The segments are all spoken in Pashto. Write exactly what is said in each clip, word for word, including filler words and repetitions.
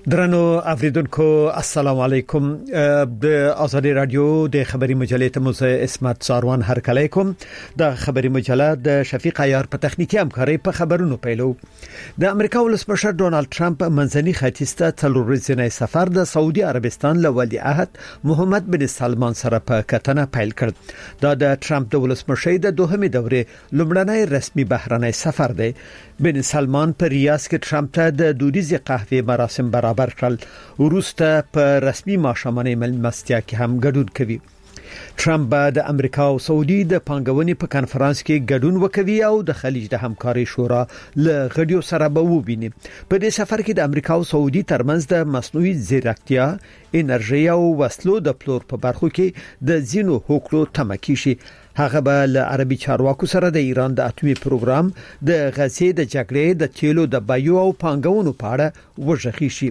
درنو اوریدونکو السلام علیکم. د آزادی رادیو د خبري مجلې ته مو اسمت ساروان هرکلی کوم. د خبري مجله د شفیق عیار په تخنیکی همکاري په خبرونو پیلو. د امریکا ولسمشر ډونالد ټرمپ منځني ختیځ ته څلور ورځې سفر د سعودي عربستان له ولی عهد محمد بن سلمان سره په کتنه پیل کړ. دا د ټرمپ د ولسمشۍ د دوهمې دورې لومړنی رسمي بهرنی سفر دی. بن سلمان په ریاض کې ټرمپ ته د دودیزې قهوې مراسم برابر کړل. وروسته په رسمي ماښامنۍ مېلمستیا کې هم ګډون کوي. ټرمپ به د امریکا او سعودي د پانګونې په کانفرنس کې ګډون وکوي او د خلیج د همکاري شورا له غړیو سره به وویني. په دې سفر کې د امریکا او سعودي ترمنځ د مصنوعي ځیرکتیا، انرژي او وسلو د پلور په برخو کې د زینو هوکړو تمکی شي. هغه به له عربي چارواکو سره د ایران د اټومي پروګرام، د غزې د جګړې، د تیلو د بیو او پانګونو په اړه وژغي شي.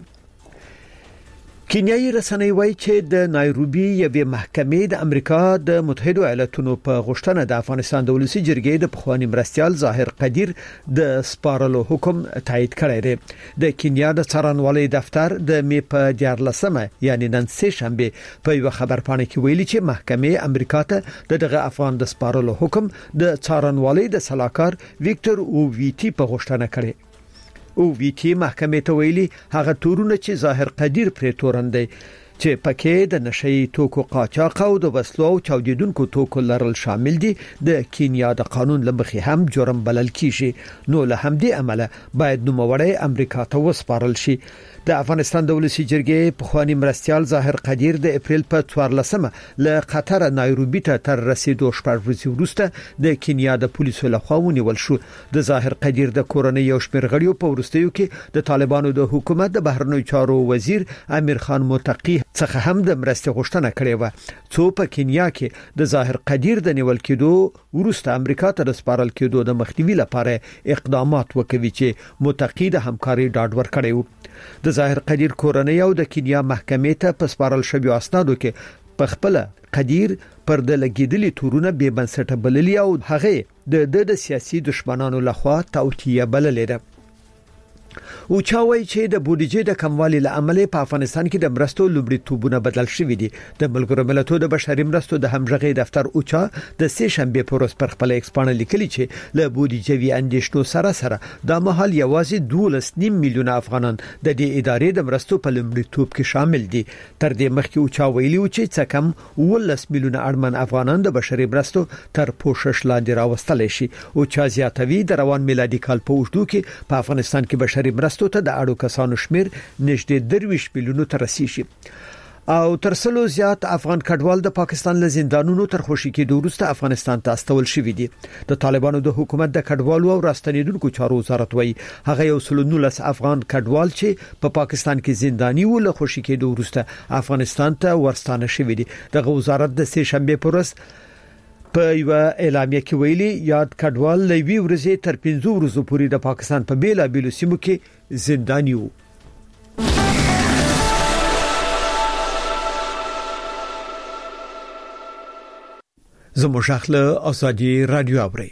کینیايي رسنۍ وایي چې د نایروبي یوې محکمې د امریکا د متحده ایالاتونو په غوښتنه د افغانستان د ولسی جرګې د پخوانی مرستيال ظاهر قدیر د سپارلو حکم تایید کړی دی. د کینیا د څارنوالۍ دفتر د می په دیارلسمه یعنی نن سه شنبه په یو خبرپاڼه کې ویلي چې محکمې امریکا ته دغه افغان د سپارلو حکم د څارنوالۍ د صلاحکار ویکټر او وی ټي په غوښتنه کړی. او وی ټي محکمې ته ویلي هغه تورونه چې ظاهر قدیر پرې تورن دی چې پکې د نشئی توکو قاچاق او د وسلو او چاودیدونکو توکو لرل شامل دي د کینیا د قانون لمخې هم جرم بلل کیږي. نو له همدې عمله باید نوموړی امریکا ته وسپارل شي. د افغانستان د ولسی جرګې پخوانی مرستيال ظاهر قدیر د اپریل په څوارلسمه له قطر نایروبي ته تر رسیدو شپږ ورځې وروسته د کینیا د پولیسو لخوا ونیول شو. د ظاهر قدیر د کورنۍ یو شمېر غړیو په وروستیو کې د طالبانو د حکومت د بهرنیو چارو وزیر امیر خان متقی څخه هم د مرستې غوښتنه کړې و. څو په کینیا کې د ظاهر قدیر د نیول کېدو وروسته امریکا ته د سپارل کېدو د مخنیوي لپاره اقدامات وکوي چې متقی د همکاري ډاډ ورکړی و. د ظاهر قدیر کورنۍ او د کینیا محکمې ته په سپارل شوی اسنادو کې په خپل قدیر پر د لګیدلي تورونه به بنسټه بللی او هغه د د سیاسي دشمنانو لخوا توطیه بللې ده. او چاوي چې د بودیجې د کموالي لامل په افغانستان کې د مرستو لومړیتوبونه بدل شوې دي. د ملګرو ملتونو د بشري مرستو د همغږي دفتر اوچا د سه شنبه پر ورځ پر خپل ایکسپانه لیکلي چې له بودیجوي اندیشنو سره سره د مهال یوازې دوولس نیم میلیون افغانان د دې ادارې د مرستو په لومړیتوب کې شامل دي. تر دې مخکې اوچا ویلي و چې څه کم ولس میلیون اړمن افغانان د بشري مرستو تر پوښښ لاندې راوستل شي. اوچا زیاتوي د روان میلادي کال په اوږدو کې په افغانستان کې بشري مرستو ته د اړو کسانو شمیر نږدې درویش میلیونو ته رسیږي. او تر څلو زیات افغان کډوال د پاکستان له زندانونو تر خوشي کېدو وروسته افغانستان ته استول شوي دي. د طالبانو د حکومت د کډوالو او راستنیدونکو چارو وزارت وایي هغه یو سل نولس افغان کډوال چې په پا پاکستان کې زنداني و له خوشي کېدو وروسته افغانستان ته ورستانه شوي دي. د وزارت د سه شنبه پر ورځ په یو اعلامیه کې ویلي یاد کډوال لوي ورځې تر پنځه ورځې پورې د پاکستان په بیلا بیلو سیمو کې زنداني وو. زموږه ازادي رادیو اوري.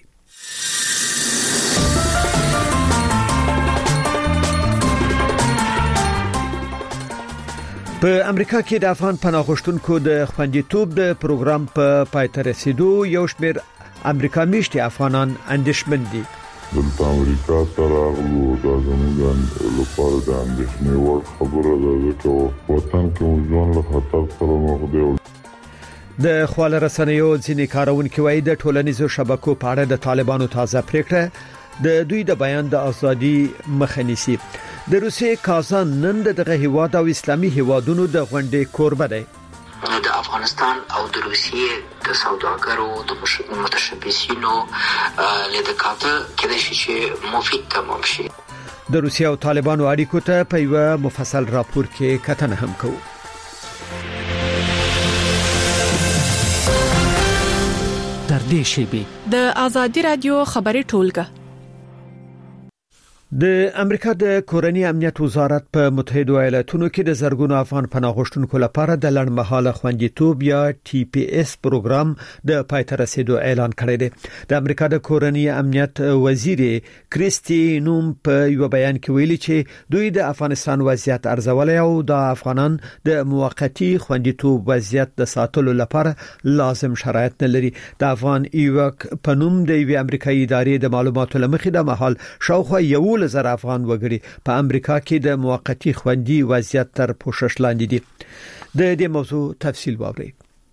په امریکا کې د افغان پناه غوښتونکو د خوندیتوب د پروګرام په پای ته رسیدو یو شمېر امریکا میشتي افغانان اندېښمن دي. دلته امریکا ته راغلو دا زموږ لپاره د اندېښنې وړ خبره ده چې وطن کې موږ ځان له خطر سره مخ دي. د خواله رسنیو ځینې کارونکو وایي د ټولنیزو شبکو په اړه د طالبانو تازه پریکړه د دوی د بیان د ازادي مخه نیسي. د روسیې کازان نن دغه هیواد او اسلامي هیوادونو د غونډې کوربه دی. د افغانستان او د روسیې د سوداګرو د متشبثینو لیدکاته کېدای شي چې مفید تمام شي. د روسیې او طالبانو اړیکو ته په یو مفصل راپور کې کتنه هم کوو. در دې شیبه د آزادی رادیو خبري ټولګه د امریکا د کورنی امنیت وزارت په متحده ایالاتونو کې د زرګونو افغان پناه غوښتونکو لپاره د لړمحاله خوندیتوب یا ټي پی اس پروګرام د پای ته رسیدو اعلان کړی دی. د امریکا د کورنی امنیت وزیر کریسټي نوم په یو بیان کې ویلي چې دوی د افغانستان وضعیت ارزولای او د افغانان د موقتی خوندیتوب وضعیت د ساتلو لپاره لازم شرایط نه لري. د افغان ایوک په نوم د یوې امریکایي ادارې د معلوماتو لمخې د محل شاوخوا یو لزر افغان وګړي په امریکا کې د موقتی خوندي وضعیت تر پوښښ لاندې دي. د دې موضوع تفصیل واورئ.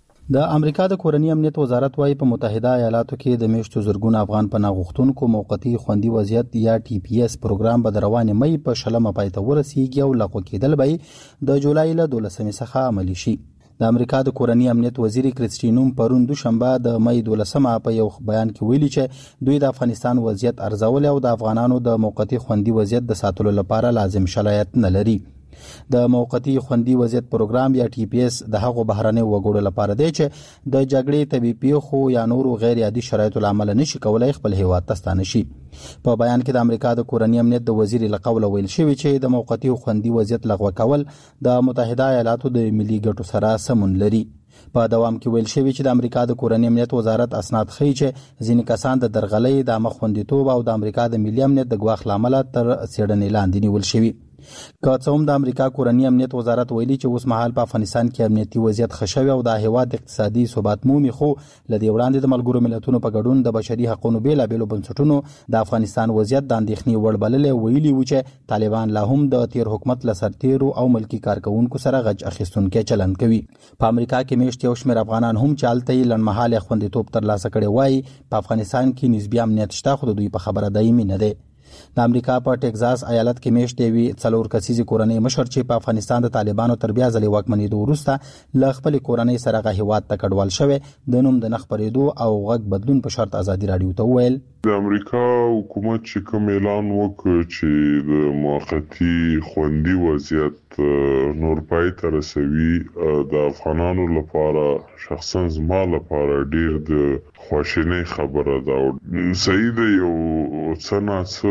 د امریکا د کورنی امنیت وزارت وايي په متحده ایالاتو کې د میشتو زرګونو افغان پناه غوښتونکو موقتی خوندي وضعیت یا ټي پی اس پروګرام به د رواني مې په شلمه پای ته ورسیږي او لغوه کېدل به د جولای له دولسمې څخه عملي شي. د امریکا د کورنی امنیت وزیر کریسټي نوم پرون دوشنبه د مې دولسمه په یو بیان کې ویلي چې دوی د افغانستان وضعیت ارزول او د افغانانو د موقتی خوندي وضعیت د ساتلو لپاره لازم شرایط نه لري. د موقتی خوندي وضعیت پروګرام یا ټي پی اس د هغو بهرنۍ وګړو لپاره دی چې د جګړې طبي پیښو یا نورو غیر عادي شرایطو لامل نشي کولای خپل هیواد ته ستانه شي. په بیان کې د امریکا د کورنی امنیت د وزیر لقول ویل شوی چې د موقتی خوندي وضعیت لغوه کول د متحده ایالاتو د ملي ګټو سره سمون لري. په دوام کې ویل شوی چې د امریکا د کورنی امنیت وزارت اسناد ښیي چې ځینې کسان د درغلۍ د مخوندیتوب او د امریکا د ملي امنیت د ګواښ لامل تر څېړنې لاندې نیول شوی. که څه هم د امریکا کورنی امنیت وزارت ویلي چې اوس مهال په افغانستان کې امنیتي وضعیت ښه شوی او د هیواد اقتصادي ثبات مومي، خو لدې وړاندې د ملګرو ملتونو په ګډون د بشري حقوقو بیلابېلو بنسټونو د افغانستان وضعیت د اندېښنې وړ بللی ویلي و چې طالبان لا هم د تیر حکومت له سرتیرو او ملکی کارکونکو سره غچ اخیستونکي چلند کوي. په امریکا کې میشت یو شمېر افغانان هم چې هلته یې لنډمهاله خوندیتوب ترلاسه کړی وایي په افغانستان کې نسبي امنیت شته، خو د دوی په خبره دایمي نه دی. د امریکا په ټکزاس ایالت کې میشت یوې څلور کسیزې کورنۍ مشر چې په افغانستان د طالبانو تر بیا ځلې واکمنېدو وروسته له خپلې کورنۍ سره هغه هیواد ته کډوال شوی د نوم د نه خپرېدو او غږ بدلون په شرط ازادي راډیو ته وویل د امریکا حکومت چې کوم اعلان وکړ چې د موقتی خوندي وضعیت نور پای ته رسوي د افغانانو لپاره شخصا زما لپاره ډیر د خواشینۍ خبره ده. صحیح ده یو څه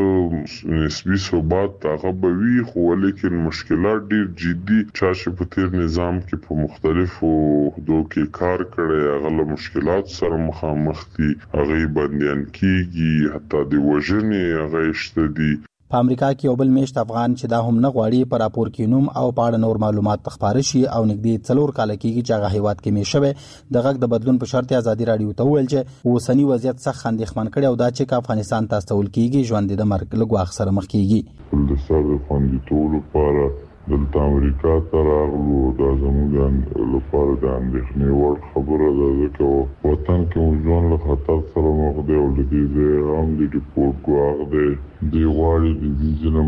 ناڅه نسبي ثبات هغه به وي، خو ولیکن مشکلات ډیر جدي چا چې په تیر نظام کې په مختلفو عهدو کې کار کړی هغه له مشکلات سره مخامخ دي، هغه بندیان کیږي، حتی د وژنې هغه شته دي. په امریکا کې یو بل میشت افغان چې دا هم نه غواړي په راپور کې نوم او په اړه نور معلومات خپاره شي او نږدې څلور کاله کېږي چې هغه هیواد کې میشوي د غږ د بدلون په شرط ازادي راډیو ته وویل چې اوسنی وضعیت څخه اندېښمن کړي او دا چې که افغانستان ته استول کېږي ژوند د مرګ له ګواښ سره مخ کېږي. د سر خوندیتوب لپاره دلته امریکا ته راغلو دا زموږ لپاره د اندېښنې وړ خبره ده، ځکه وطن کې مو ژوند له خطر سره مخ دی او له دې ځایه هم د ډیپورټ ګواښ دی. دوی غواړي د دې ځای نه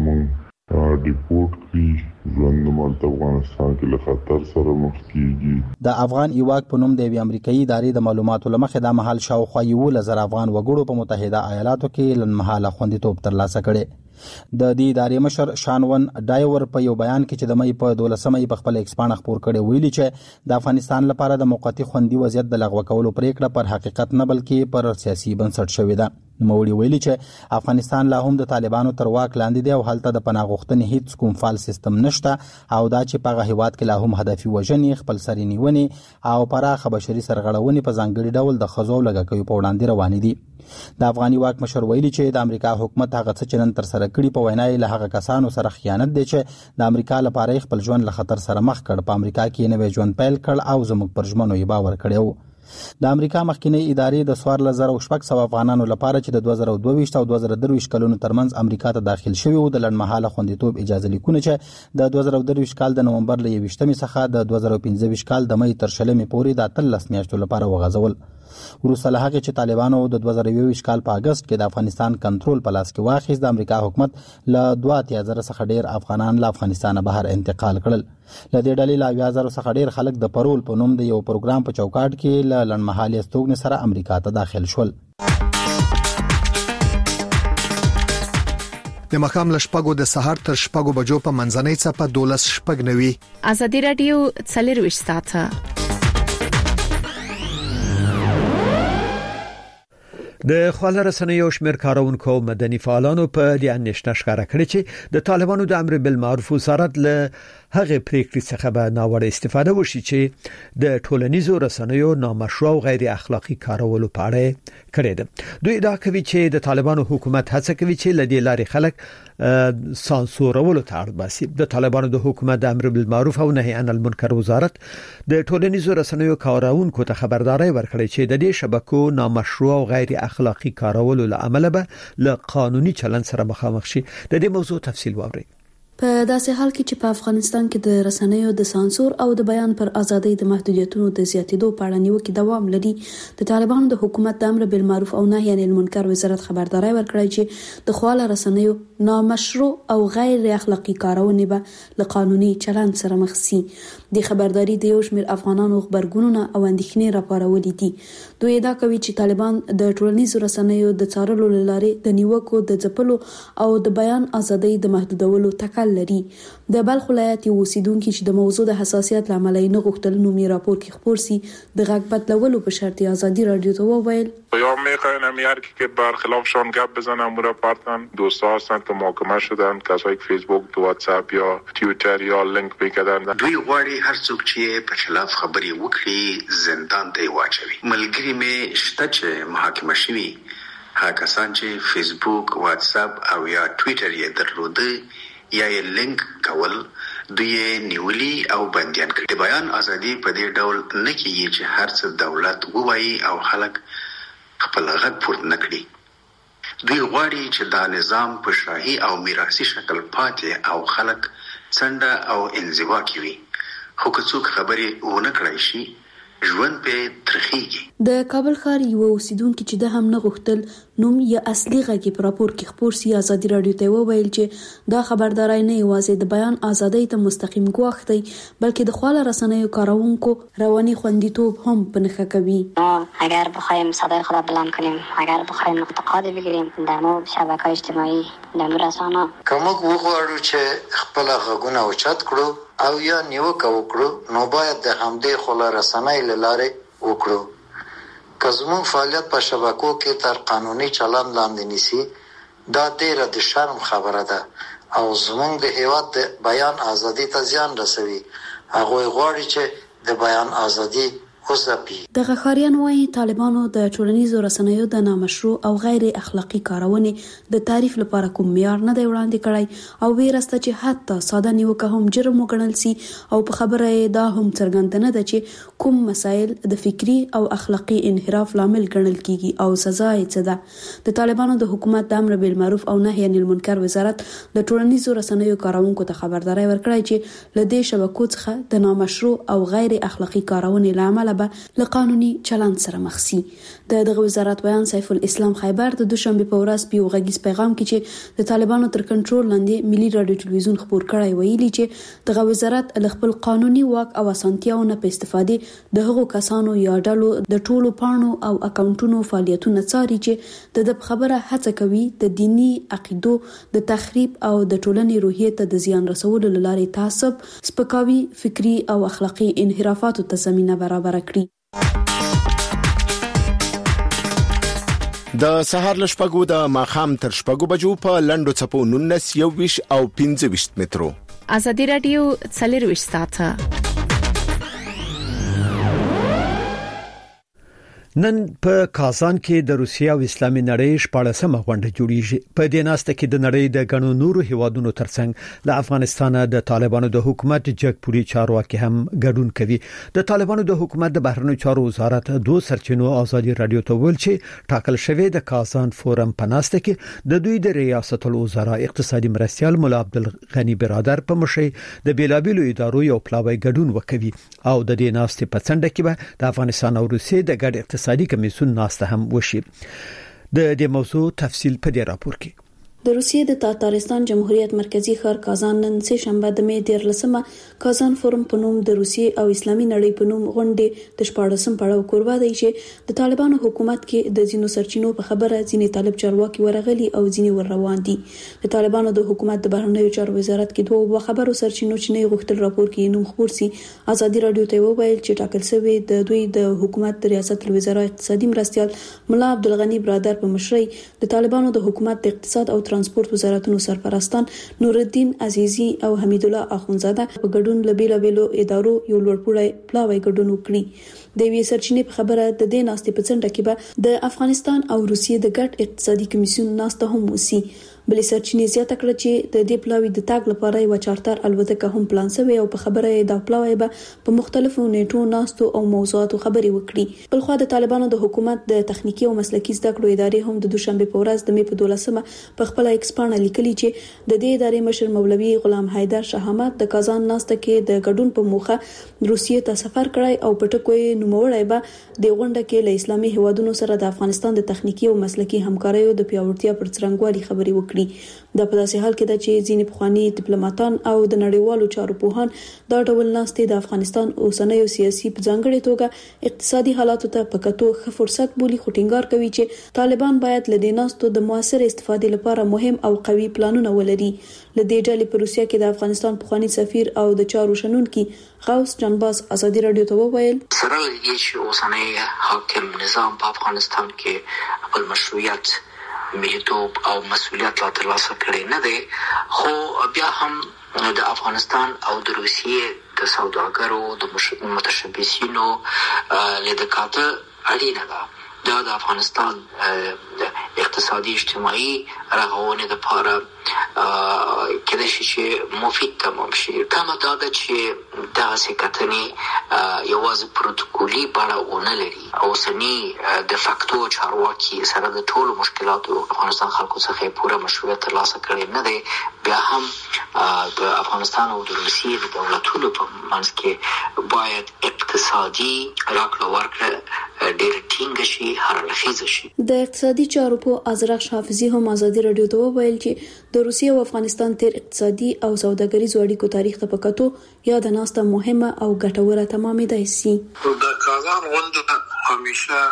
موږ ډیپورټ کړي، ژوند زموږ افغانستان کې له خطر سره مخ کېږي. د افغان ایواک په نوم د یوې امریکایي ادارې د معلوماتو له مخې دا مهال شاوخوا یولس زره افغان وګړو په متحده ایالاتو کې لنډمهاله خوندیتوب ترلاسه کړی. د دې ادارې مشر شانون ډایور په یو بیان کې چې د مې په دولسمه په خپل ایکسپانډ خبر کړي ویلي چې د افغانستان لپاره د موقتی خوندي وضعیت د لغوه کولو پریکړه پر حقیقت نه بلکې پر سیاسي بنسټ شوې ده. نوموړي ویلي چې افغانستان لا هم د طالبانو تر واک لاندې دی او هلته د پناه غوښتنې هیڅ کوم فعال سیستم نشته او دا چې په هغه هیواد کې لا هم هدفي وژنې، خپل سري نیونې او پراخه بشري سرغړونې په ځانګړي ډول د ښځو او لږکیو په وړاندې روانې دي. د افغاني واک مشر ویلي چې د امریکا حکومت هغه څه چې نن تر سره کړي په وینا یې له هغه کسانو سره خیانت دی چې د امریکا لپاره خپل ژوند له خطر سره مخ کړ، په امریکا کې نوې ژوند پیل کړ او زموږ پر ژمنو یې باور کړی و. د امریکا مخکینی ادارې د څوارلس زره شپږ سوه افغانانو لپاره چې د دوه زره دوه ویشت او دوه زره درې ویشت کلونو ترمنځ امریکا ته داخل شوي وو د لنډمهاله خوندیتوب اجازه لیکونه چې د دوه زره درې ویشت کال د نومبر له یویشتمې څخه د دوه زره پنځه ویشت کال د مې تر شلمې پورې د اتلس میاشتو لپاره وغځول. وروسته له هغې چې طالبانو د دوه زره یوویشت کال په اګست کې د افغانستان کنټرول په لاس کې واخیست، د امریکا حکومت له دوه اتیا زره څخه ډیر افغانان له افغانستانه بهر انتقال کړل. له دې ډلې له اویا زره څخه ډیر خلک د پرول په نوم د یو پروګرام په چوکاټ کې له لنډمهالې استوګنې سره امریکا ته داخل شول. د مخام لشپګو د سحر تر شپګو بجو په منځنۍ څپه دولس شپګ نوي. ازادي رادیو څلرویشت ساعته د خواله رسنیو شمیر کارونکو مدني فعالانو په دې اندېښنه ښکاره کړې چې د طالبانو د امر بالمعروف وزارت له هغه پریکړې څخه به ناوړه استفاده وشي چې د ټولنیزو رسنیو نامشروع او غیر اخلاقی کارولو په اړه کړې ده. دوی دا کوي چې د طالبانو حکومت هڅه کوي چې له دې لارې خلک سانسورولو ته اړ باسي. د طالبانو د حکومت د امر بالمعروف او نهي عن المنکر وزارت د ټولنیزو رسنیو کارونکو ته خبرداري ورکړې چې د دې شبکو نامشروع او غیر اخلاقی کارولو له امله به له قانوني چلند سره مخامخ شي. د دې موضوع تفصیل واورئ. په داسې حال کې چې په افغانستان کې د رسنیو د سانسور او د بیان پر ازادۍ د محدودیتونو د زیاتېدو په اړه نیوکې دوام لري، د طالبانو د حکومت د امر بالمعروف او نهي عن المنکر وزارت خبرداري ورکړی چې د خواله رسنیو نامشروع او غیر اخلاقی کارونه به له قانوني چلند سره مخ شي. د خبرداري د یو شمېر افغانانو خبرګونونه او اندېښنې راپارولې دي. دوی دا کوي چې طالبان د ټولنیزو رسنیو د څارلو لارې د نیوکو د ځپلو او د بیان ازادۍ د محدودولو تکل لري. د بلخ ولایت یو اوسیدونکو چې د موضوع د حساسیت لامل نه غوښتل نومي راپور کې خبر سي د غږ بدلولو په شرط ازادي رادیو ته وویل یا میخواین هر کی که برخلافشان گپ بزنن مرا پارتن دوستا هستن که محاکمه شدن کسایی که فیسبوک تو واتساپ یا توییتر یا لینک پیکدن دوی غواړي هر څوک چې په خلاف خبري وکړي زندان ته واچوي. ملګری مې شته چې محاکمه شوي هغه کسان چې فیسبوک واتساپ او یا ټویټر یې درلوده یا یې لینک کول دوی نیولي او بندیان کړي. د بیان ازادي په دې ډول نه کیږي چې هر څه دولت ووایي او خلک خپل غږ پورته نکړي. دوی غواړي چې دا نظام په شاهي او میراثي شکل پاتې او خلک څنډه او انزوا کوي. خو که څوک خبرې ونه کړای شي ژوند په ترخیږي. د کابل ښار یو اوسیدونکو چې د هم نه غوښتل نوم یا اصلي غږی پر راپور کې خبر سي ازادي رادیو ته وویل چې دا خبرداري نه یوازې د بیان ازادۍ ته مستقیم ګواښ دی بلکې د خواله رسنیو کارونکو رواني خوندیتوب هم په نښه کوي. اگر بخوایم صدای خود بلند کنیم، اگر بخوایم انتقاد بگیریم در مورد شبکه‌های اجتماعی در مورد رسانه، کومه وغواړو چې خپل غږونه اوچت کړو او یا نیوکه وکړو نو باید د همدې خواله رسنۍ لارې وکړو. که زموږ فعالیت په شبکو کې تر قانوني چلند لاندې نیسي دا ډیره د شرم خبره ده او زموږ د هیواد د بیان ازادي ته زیان رسوي. هغه غواړي چې د بیان ازادي وځپي. د غخاریان وايي طالبانو د ټولنیزو رسنیو د نامشروع او غیر اخلاقی کارونې د تعریف لپاره کوم معیار نه دی وړاندې کړی او ویرسته چې حتی ساده نیوکه هم جرم وګڼل سي او په خبره دا هم څرګنده نه ده چې کوم مسایل د فکری او اخلاقی انحراف لامل ګڼل کیږي او سزا یې څه ده. د طالبانو د حکومت د امر بالمعروف او نهي عن المنکر وزارت د ټولنیزو رسنیو کارونکو ته خبرداري ورکړی چې له دې شبکو څخه د نامشروع او غیر اخلاقی کارونې لامل له قانوني چلند سره مخ شي. د دغه وزارت بیان سیف الاسلام خیبر د دوشنبه په ورځ په یو غږیز پیغام کې چې د طالبانو تر کنټرول لاندې ملي رادیو ټلویزیون خبر کړی ویلي چې دغه وزارت له خپل قانوني واک او اسانتیاو نه په استفادې د هغو کسانو یا ډلو د ټولو پاڼو او اکاونټونو فعالیتونه څاري چې د خبره هڅه کوي د دینی عقیدو د تخریب او د ټولنې روحیه ته د زیان رسولو لارې تعصب، سپکاوي، فکری او اخلاقی انحرافاتو ته زمينه برابر کړي. د سهار لشپګو د ماخام تر شپګو بجو په لندو چپو نونس یو ویش او پنځه ویش مترو. ازادي رادیو څلور ویش ساعته. نن په کازان کې د روسیا او اسلامي نړۍ شپږمه غونډه جوړیږي. په دې ناسته کې د نړۍ د غنو نورو هیوادونو ترڅنګ له افغانستان د طالبانو د حکومت جګپوري چارواکي هم ګډون کوي. د طالبانو د حکومت د بهرنیو چارو وزارت دوه سرچینو ازادي رادیو ته ویل چې ټاکل شوی د کازان فورم په ناسته کې د دوی د ریاست الوزرا اقتصادي مرستيال مولا عبدالغنی برادر په مشرۍ د بیلابیلو ادارو یو پلاوی ګډون وکوي او د دې ناسته په څنډه کې به د افغانستان او روسیې د ګډ اقتصادي کمیسیون ناسته هم وشي. د دې موضوع تفصیل په دې راپور کې. د روسیې د تاتارستان جمهوریت مرکزی ښار کازان نن سه شنبه د می دیرلسمه کازان فورم په نوم د روسیې او اسلامي نړۍ په نوم غونډې د شپاړسم پړاو کوربه دی چې د طالبانو حکومت کې د ځینو سرچینو په خبره ځینې طالب چارواکي ورغلي او ځینې ور روان دي. د طالبانو د حکومت د بهرنیو چارو وزارت کې دوه خبرو سرچینو چې نه غوښتل راپور کې نوم خبر سي ازادي رادیو ته وویل چې ټاکل شوی د دوی د حکومت د ریاست الوزرا اقتصادي مرستيال ملا عبدالغنی برادر په مشرۍ د طالبانو د حکومت د اقتصاد او ترانسپورت وزارتونو سرپرستان نورالدین عزیزی او حمید الله اخونزاده په ګډون لبیلا بیلو ادارو یو لوړپوړی پلاوی ګډون وکړي. د وی سرچینې په خبره د دې ناستې په څنډه کې به د افغانستان او روسیې د ګډ اقتصادي کمیسیون ناسته هم وسی. بلې سرچینې زیاته کړه چې د دې پلاوی د تاګ لپاره یو چارتر الوتکه هم پلان شوی او په خبره د پلاوی به په مختلفو نیټو ناستو او موضوعاتو خبرې وکړي. بل خو د طالبانو د حکومت د تخنیکی او مسلکي زده کړو ادارې هم د دوشنبه په ورځ د می په دولسمه په خپل ایکسپانه لیکلي چې د دې ادارې مشر مولوي غلام حیدر شاه احمد د کازان ناسته کې د ګډون په موخه روسیې ته سفر کړی او په ټکوي نوموړی به د غونډه کې له اسلامي هیوادونو سره د افغانستان د تخنیکی او مسلکي همکاریو د پیاوړتیا پر څرنګوالي خبرې وکړي. دا په داسې حال کې ده چې ځینې پخوانی ډیپلوماټان او د نړیوالو چارو پوهان دا ډول ناستې د افغانستان اوسنیو سیاسي په ځانګړي توګه اقتصادي حالاتو ته په کتو ښه فرصت بولي، خو ټینګار کوي چې طالبان باید له دې ناستو د موثر استفادې لپاره مهم او قوي پلانونه ولري. له دې ډلې په روسیه کې د افغانستان پخوانی سفیر او د چارو شنونکي غوث جانباز ازادي رادیو ته وویل سره یې چې اوسنی حاکم نظام په افغانستان کې خپل مشروعیت ملیتوب او مسؤلیت لا ترلاسه کړی نه دی، خو بیا هم د افغانستان او د روسیې د سوداګرو د متشبثینو لیدکاته اړینه ده. دا د افغانستان اقتصادي اجتماعي رغونې لپاره کله چې مفید تمام شي. کما دا ده چې دغه سکتنې یوازې پروتوکولي بڼه ونه لري. اوسني د فاکتو چارواکي سره د ټولو مشکلاتو افغانستان خلکو څخه پوره مشروعیت ترلاسه کړی نه دی. بیا هم د افغانستان او د روسیې د دولتونو په منځ کې باید اقتصادي راکړه ورکړه ډېر ټینګ شي، هرلخیزه شي. د اقتصادي چارو په ازرق حافظي هم ازادي رادیو ته وویل چې د روسیې او افغانستان تیر اقتصادي او سوداګریزو اړیکو تاریخ ته پکاتو یا د ناسته مهمه او ګټوره تمامېدای شي. د کازان غونډه همیشه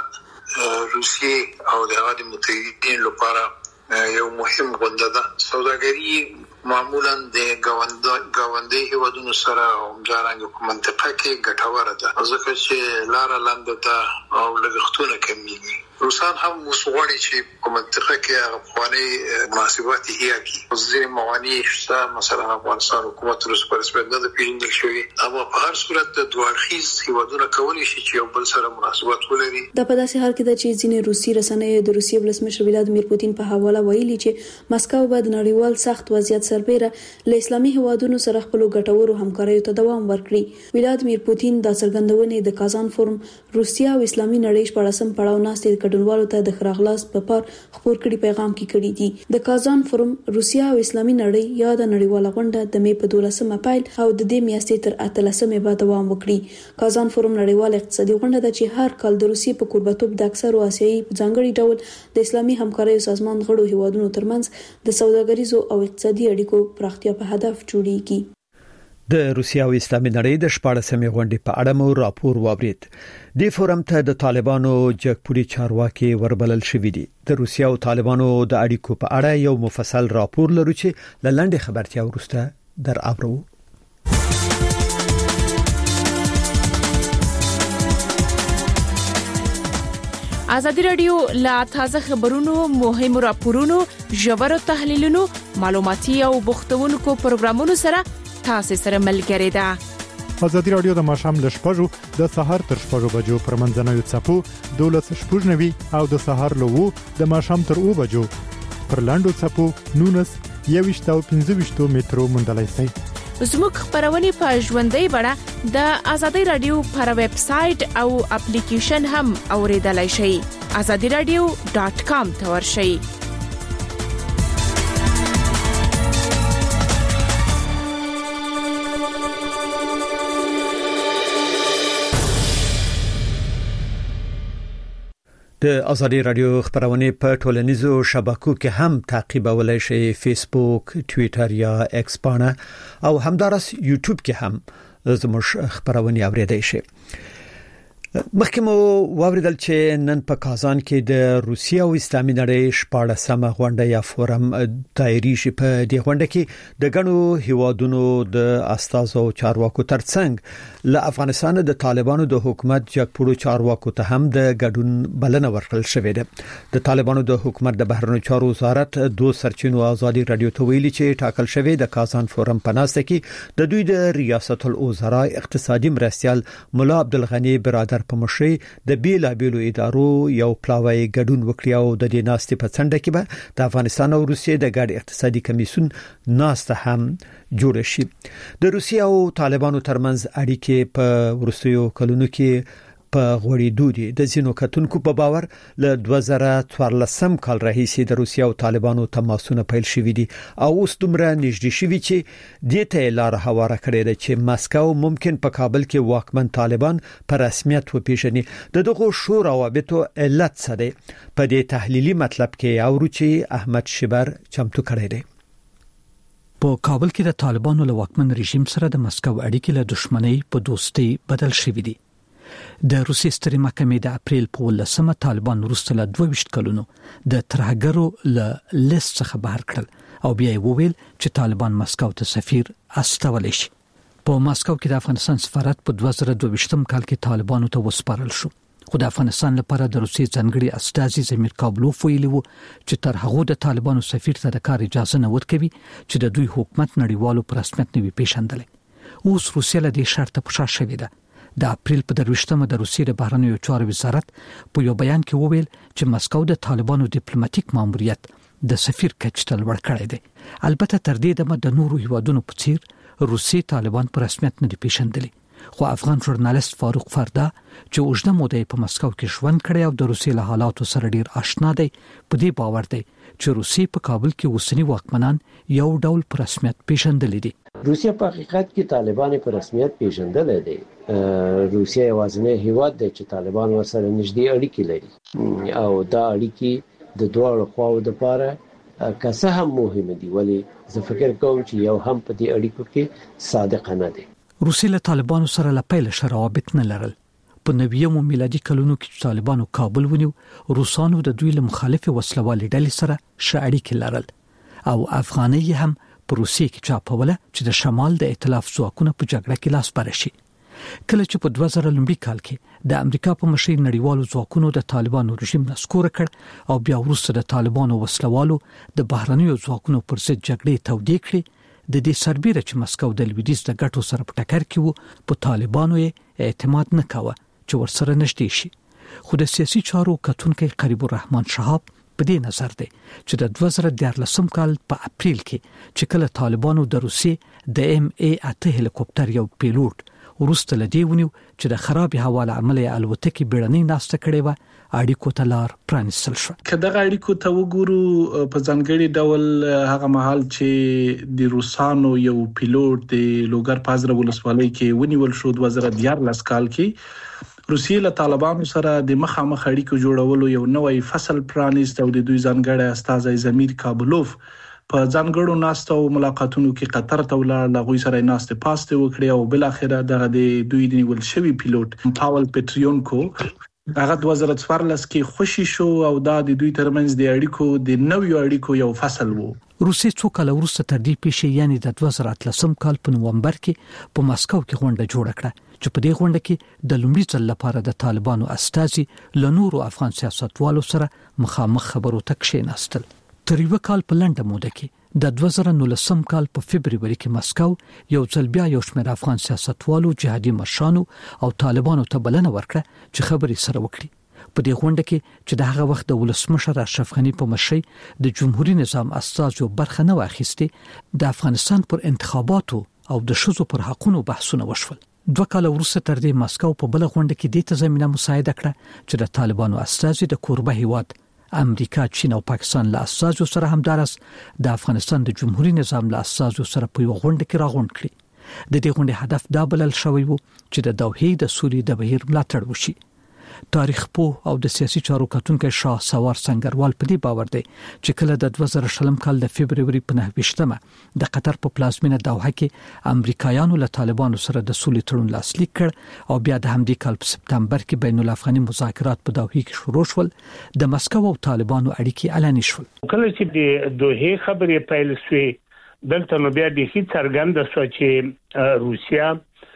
روسیې او د هغه متحدین لپاره یو مهم غونډه ده. سوداګري معمولا د گاونډي هیوادونو سره همدارنګه په منطقه کې ګټوره ده، ځکه چې لار لاندې ده او لګښتونه کمیږي. روسان هم وسوړي چې په منطقه کې هغه افغاني مناسبات هي کې ځینې موانع شته، مثلا افغانستان حکومت روس پر رسمیت نه پیژندل شوی، اما په هر صورت د دوه اړخیز هیوادونه کولی شي چې یو بل سره مناسبات ولري. دا په داسې حال کې ده چې ځینې روسي رسنۍ د روسیې ولسمشر ولادیمیر پوتین په حواله ویلي چې مسکو به د نړیوال سخت وضعیت سربېره له اسلامي هیوادونو سره خپل ګټورو همکاریو ته دوام ورکړي. ولادیمیر پوتین د څرګندونې د کازان فورم روسیا او اسلامي نړۍ شپږم پړاو ناستې ګډونوالو ته د خراغلاس په پار خبر کړي پیغام کې کړي دي. د کازان فورم روسیا او اسلامي نړۍ یا د نړیواله غونډه د می په دولسمه پیل او د دې میاشتې تر اتلسمه به دوام وکړي. کازان فورم نړیواله اقتصادي غونډه ده چې هر کال د روسیې په قربتوب د اکثرو آسیایي ځانګړي ډول د اسلامي همکاریو سازمان غړو هیوادونو ترمنځ د سوداګریزو او اقتصادي اړیکو پراختیا په هدف جوړیږي. د روسیا او اسلامي نړۍ د شپاړسمې غونډې په اړه مو راپور واورید. د فورم ته د طالبانو جګپوري چارواکي وربلل شوې دي. د روسیا او طالبانو د اړیکو په اړه یو مفصل راپور لرو چې لاندې خبرتیا ورسته در اورو. ازادي رادیو لا تازه خبرونو، مهم راپورونو، ژور تحلیلونو، معلوماتي او بوختونکو پروګرامونو سره تاسو سره ملګری ده. ازادي رادیو د ماشام ل شپږو د سهار تر شپږو بجو پر منځنوي چپو دولس شپږنوي او د سهار له وو د ماشام تر او بجو پر لاندو چپو نونس یويشت او پنځه مترو مندلای سي. زموږ خبرونه په ژوندۍ بڼه د ازادي رادیو پر ویب سټ او اپلیکیشن هم اوریدلای شئ. azadi radio dot com ته ورشئ. د ازادي رادیو خبرونه په ټولنیزو شبکو کې هم تعقیبولای شئ، فیسبوک، ټوئیټر یا ایکس پاڼه او همدارس یوټیوب کې هم زموږ خبرونه اوریدئ شئ. مخکې مو واوریدل چې نن په کازان کې د روسیې او اسلامي نړۍ شپاړسمه غونډه یا فورم دایري شي. په دې غونډه کې د ګڼو هیوادونو د استازو چارواکو ترڅنګ له افغانستان د طالبانو د حکومت جګپوړو چارواکو ته هم د ګډون بلنه ورکړل شوې ده. د طالبانو د حکومت د بهرنیو چارو وزارت دوه سرچینو ازادي رادیو ته ویلي چې ټاکل شوی د کازان فورم په ناسته کې د دوی د ریاست الوزرا اقتصادي مرستيال مولا عبدالغنی برادر په مشرۍ د بیلا بیلو ادارو یو پلاوی ګډون وکړي او د دې ناستې په څنډه کې به د افغانستان او روسیې د ګډ اقتصادي کمیسیون ناسته هم جوړ شي. د روسیې او طالبانو ترمنځ اړیکې په ورسېو کلونو کې په غوړېدو دي. د ځینو کتونکو په باور له دوه زره څوارلسم کال راهیسې د روسیې او طالبانو تماسونه پیل شوي دي او اوس دومره نږدې شوي چې دې ته لار هواره کړې ده چې ماسکو ممکن په کابل کې واکمن طالبان په رسمیت وپیژني. د دغه شور روابطو علت څه دی؟ په دې تحلیلی مطلب کې اورو چې احمد شبر چمتو کړی دی. په کابل کې د طالبانو له واکمن رژیم سره د ماسکو اړیکې له دښمنۍ په دوستۍ بدل شوې دي. د روسي سترې محکمې د اپریل په ولسمه طالبان وروسته له دوه ویشت کلونو د ترهګرو له لیست څخه بهر کړل او بیا یې وویل چې طالبان ماسکو ته سفیر استولی شي. په ماسکو کې د افغانستان سفارت په دوه زره دوه ویشتم کال کې طالبانو ته وسپارل شو، خو د افغانستان لپاره د روسي ځانګړي استازي زمیر کابلوف ویلي وو چې تر هغه د طالبانو سفیر ته د کار اجازه نه ورکوي چې د دوی حکومت نړیوالو په رسمیت نه وي پیژندل. اوس روسیه له دې شرط په شا شوې ده. د اپریل په درويشتمه د روسیې د بهرنیو چارو وزارت په یو بیان کې وویل چې ماسکو د طالبانو ډیپلوماټیک ماموریت د سفیر کچ ته لوړ کړی دی. البته تر دې دمه د نورو هیوادونو په څیر روسي طالبان په رسمیت نه دي پیژندلي، خو افغان ژورنالیست فاروق فردا چې اوږده موده په ماسکو کې ژوند کړی او د روسي له حالاتو سره ډیر آشنا دی، په دې باور دی چې روسي په کابل کې اوسنی واکمنان یو ډول په رسمیت پیژندلي دي. روسیه په حقیقت کې طالبان په رسمیت پیژندل دي. روسیه یوازینی هیواد دی چې طالبان ورسره نږدې اړیکې لري او دا اړیکې د دوه خواو لپاره که څه هم مهمه دي، ولی زه فکر کوم چې یو هم په دې اړیکو کې صادقانه دي. روسیه له طالبانو سره له پیل شرابط نه لرل. په نویمو میلادي کلونو کې طالبانو کابل ونیو، روسانو د دوی له مخالف وسلوالې ډلې سره ښه اړیکې لرل او افغاني هم په روسیې کې چاپوله چې د شمال د ائتلاف ځواکونه په جګړه کې لاس بر شي. کله چې په دوه زره لومړي کال کې د امریکا په مشرۍ نړیوالو ځواکونو د طالبانو رژیم نسکور کړ او بیا وروسته د طالبانو وسلوالو د بهرنیو ځواکونو پر ضد جګړې تودې کړې، د دې سربېره چې مسکو د لویدیځ د ګټو سره په ټکر کې وو، په طالبانو یې اعتماد نه کاوه چې ورسره نږدې شي. خو د سیاسي چارو کتونکي قریب الرحمن شهاب په دې نظر دی چې د دوه زره دیارلسم کال په اپریل کې چې کله طالبانو د روسیې د ام ای اته هلیکوپټر یو پیلوټ ورسته لدی ونیو چې د خراب هوا له امله الوتکې بیړنۍ ناسته کړې و، اړیکو ته لار پرانیستل شو. کله اړیکو ته وګورو په ځانګړي ډول هغه مهال چې د روسانو یو پیلوټ د لوګر پازره ولسوالۍ کې ونیول شو دوه زره دیارلس کال کې، روسیې له طالبانو سره د مخامخ اړیکو جوړولو یو نوې فصل پرانیست او د دوی ځانګړي استازي زمیر کابلوف په ځانګړو ناستو او ملاقاتونو کې قطر ته ولاړ، لغوي سره ناستې پاسته وکړي او بل اخره دغه د دوی د نیول شوی پیلوټ پاول پټریونکو هغه دوه زره څوارلس کې خوشی شو او دا د دوی ترمنځ د اړیکو د نویو اړیکو یو فصل وو. روسي څو کال وروسته تر دې پیښې یعنی د دوه زره اتلسم کال په نومبر کې په ماسکو کې غونډه جوړه کړه چې په دې غونډه کې د لومړي ځل لپاره د طالبانو استازي له نورو افغان سیاستوالو سره مخامخ خبرو ته کښېناستل. تر یو کال په لنډه موده کې د دوه زره نولسم کال په فبرवरी کې ماسکو یو ځل بیا یو شمېر افغان سیاستوالو، جهادي مرشانو او طالبانو ته بلنه ورکړه چې خبرې سره وکړي. په دې غونډه کې چې د هغه وخت د ولسمشر اشرف غنی په مشرۍ د جمهوریت نظام اساسو برخه نه واخیسته، د افغانستان پر انتخاباتو او د شذو پر حقونو بحثونه وشول. دوه کال وروسته تر دې ماسکو په بل غونډه کې د تضمینه مساعده کړه چې د طالبانو اساسي د کوربه هیواد امریکا، چین او پاکستان له اساسو سره همدارس د افغانستان د جمهوریت نظام له اساسو سره په یو غونډه کې راغونډ کړي. د دې غونډې هدف دا بلل شوی وو چې د دوحې د سولې د بهیر ملاتړ وشي. تاریخ پوه او د سیاسي چارو کتونکو شاه سوار سنگروال په دې باور دی چې کله د دوه زره شلم کال د فبرवरी په نهه ویشتمه د قطر په پلازمینه دوحه کې امریکایانو له طالبانو سره د سولې تړون لاسلیک کړ او بیا د همدې کال په سپتمبر کې بین الافغاني مذاکرات په دوحه کې شروع شول. د مسکو او طالبانو اړیکې اعلان شول. کله چې د دوحه خبرې پیل شوې دلته نو بیا د هیڅ څرګنده سو چې روسیا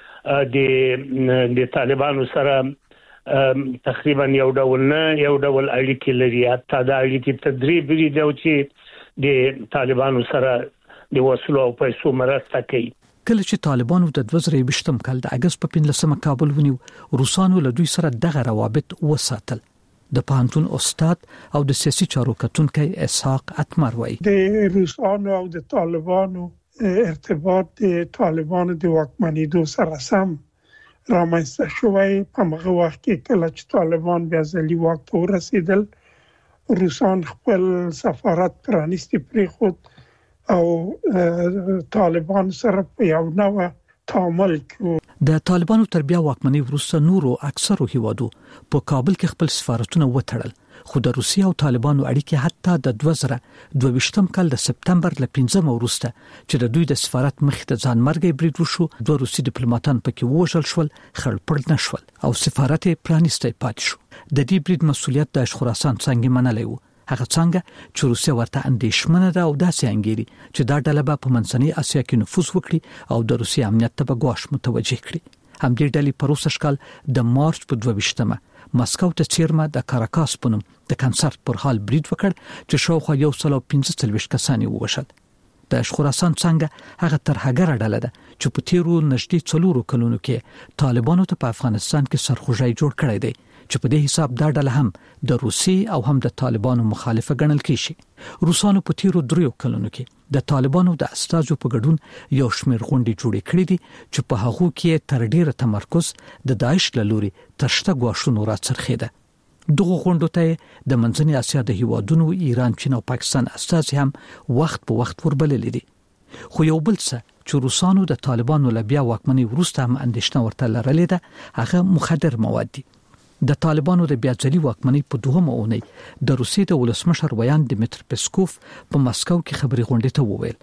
د د طالبانو سره تقریبا یو ډول نه یو ډول اړیکې لري. حتی دا اړیکې تدریب لري چې د طالبانو سره د وسلو او پیسو مرسته کوي. کله چې طالبانو د دوه زره یوویشتم کال د اگست په پنځلسمه کابل ونیو، روسانو له دوی سره دغه روابط وساتل. د پانتون استاد او د سیاسي چارو کتونکو اسحاق اتمر وایي د روسانو او د طالبانو ارتباط د طالبانو د واکمنیدو سره سم رامنځته شوی. په هغه وخت کې کله چې طالبان بیا ځلي واک ته ورسېدل، روسان خپل سفارت پرانیستی پریخود او طالبان سره په یو نوع تعامل کوي. د طالبانو تر بیا واکمنۍ وروسته نورو اکثرو هیوادو په کابل کې خپل سفارتونه وتړل، خو د روسیې او طالبانو اړیکې حتی د دوه زره دوه ویشتم کال د سپتمبر ل پنځمه وروسته چې د دوی د سفارت مخې ته ځانمرګي برید وشو، دوه روسي ډیپلوماټان پکې ووژل شول، خړپړ نشول او سفارت پرانیستی پاتې شو. د دې برید مسؤلیت د خراسان څنګه منلای وو، هغه څنګه چې روسیا ورته اندېښمنه ده او داسې انګيري چې دا ډله به په منځنۍ اسیا کې نفوذ وکړي او د روسي امنیت ته به ګواښ متوجه کړي. همدې ډلې په روسي شکل د مارچ په دوه ویشتمه مسکو ته چیرمه د کاراکاس په نوم د کنسرت پر حال برید وکړ چې شاوخوا یو سل او پنځه څلوېښت کسان یې ووژل. د خراسان څنګه هغه ترهګره ډله ده چې په تیرو نږدې څلورو کلونو کې طالبانو ته په افغانستان کې سرخوږی جوړ کړی دی چې په دې حساب دا ډله هم د روسي او هم د طالبانو مخالفه ګڼل کیږي. روسانو په تیرو دریو کلونو کې د طالبانو د استازو په ګډون یو شمېر غونډې جوړې کړې دي چې په هغو کې تر ډیره تمرکز د داعش له لوري تر شته ګواښونو راڅرخېده. دغه غونډو ته د منځنۍ اسیا د هیوادونو ایران، چین او پاکستان استازي هم وخت په وخت وربللي دي. خو یو بل څه چې روسانو د طالبانو له بیا واکمنۍ وروسته هم اندېښنه ورته لرلې ده هغه مخدر مواد دي. د طالبانو د بیا ځلي واکمنۍ په دوهمه اونۍ د روسیې د ولسمشر ویان دمیتر پسکوف په مسکو کې خبري غونډې ته وویل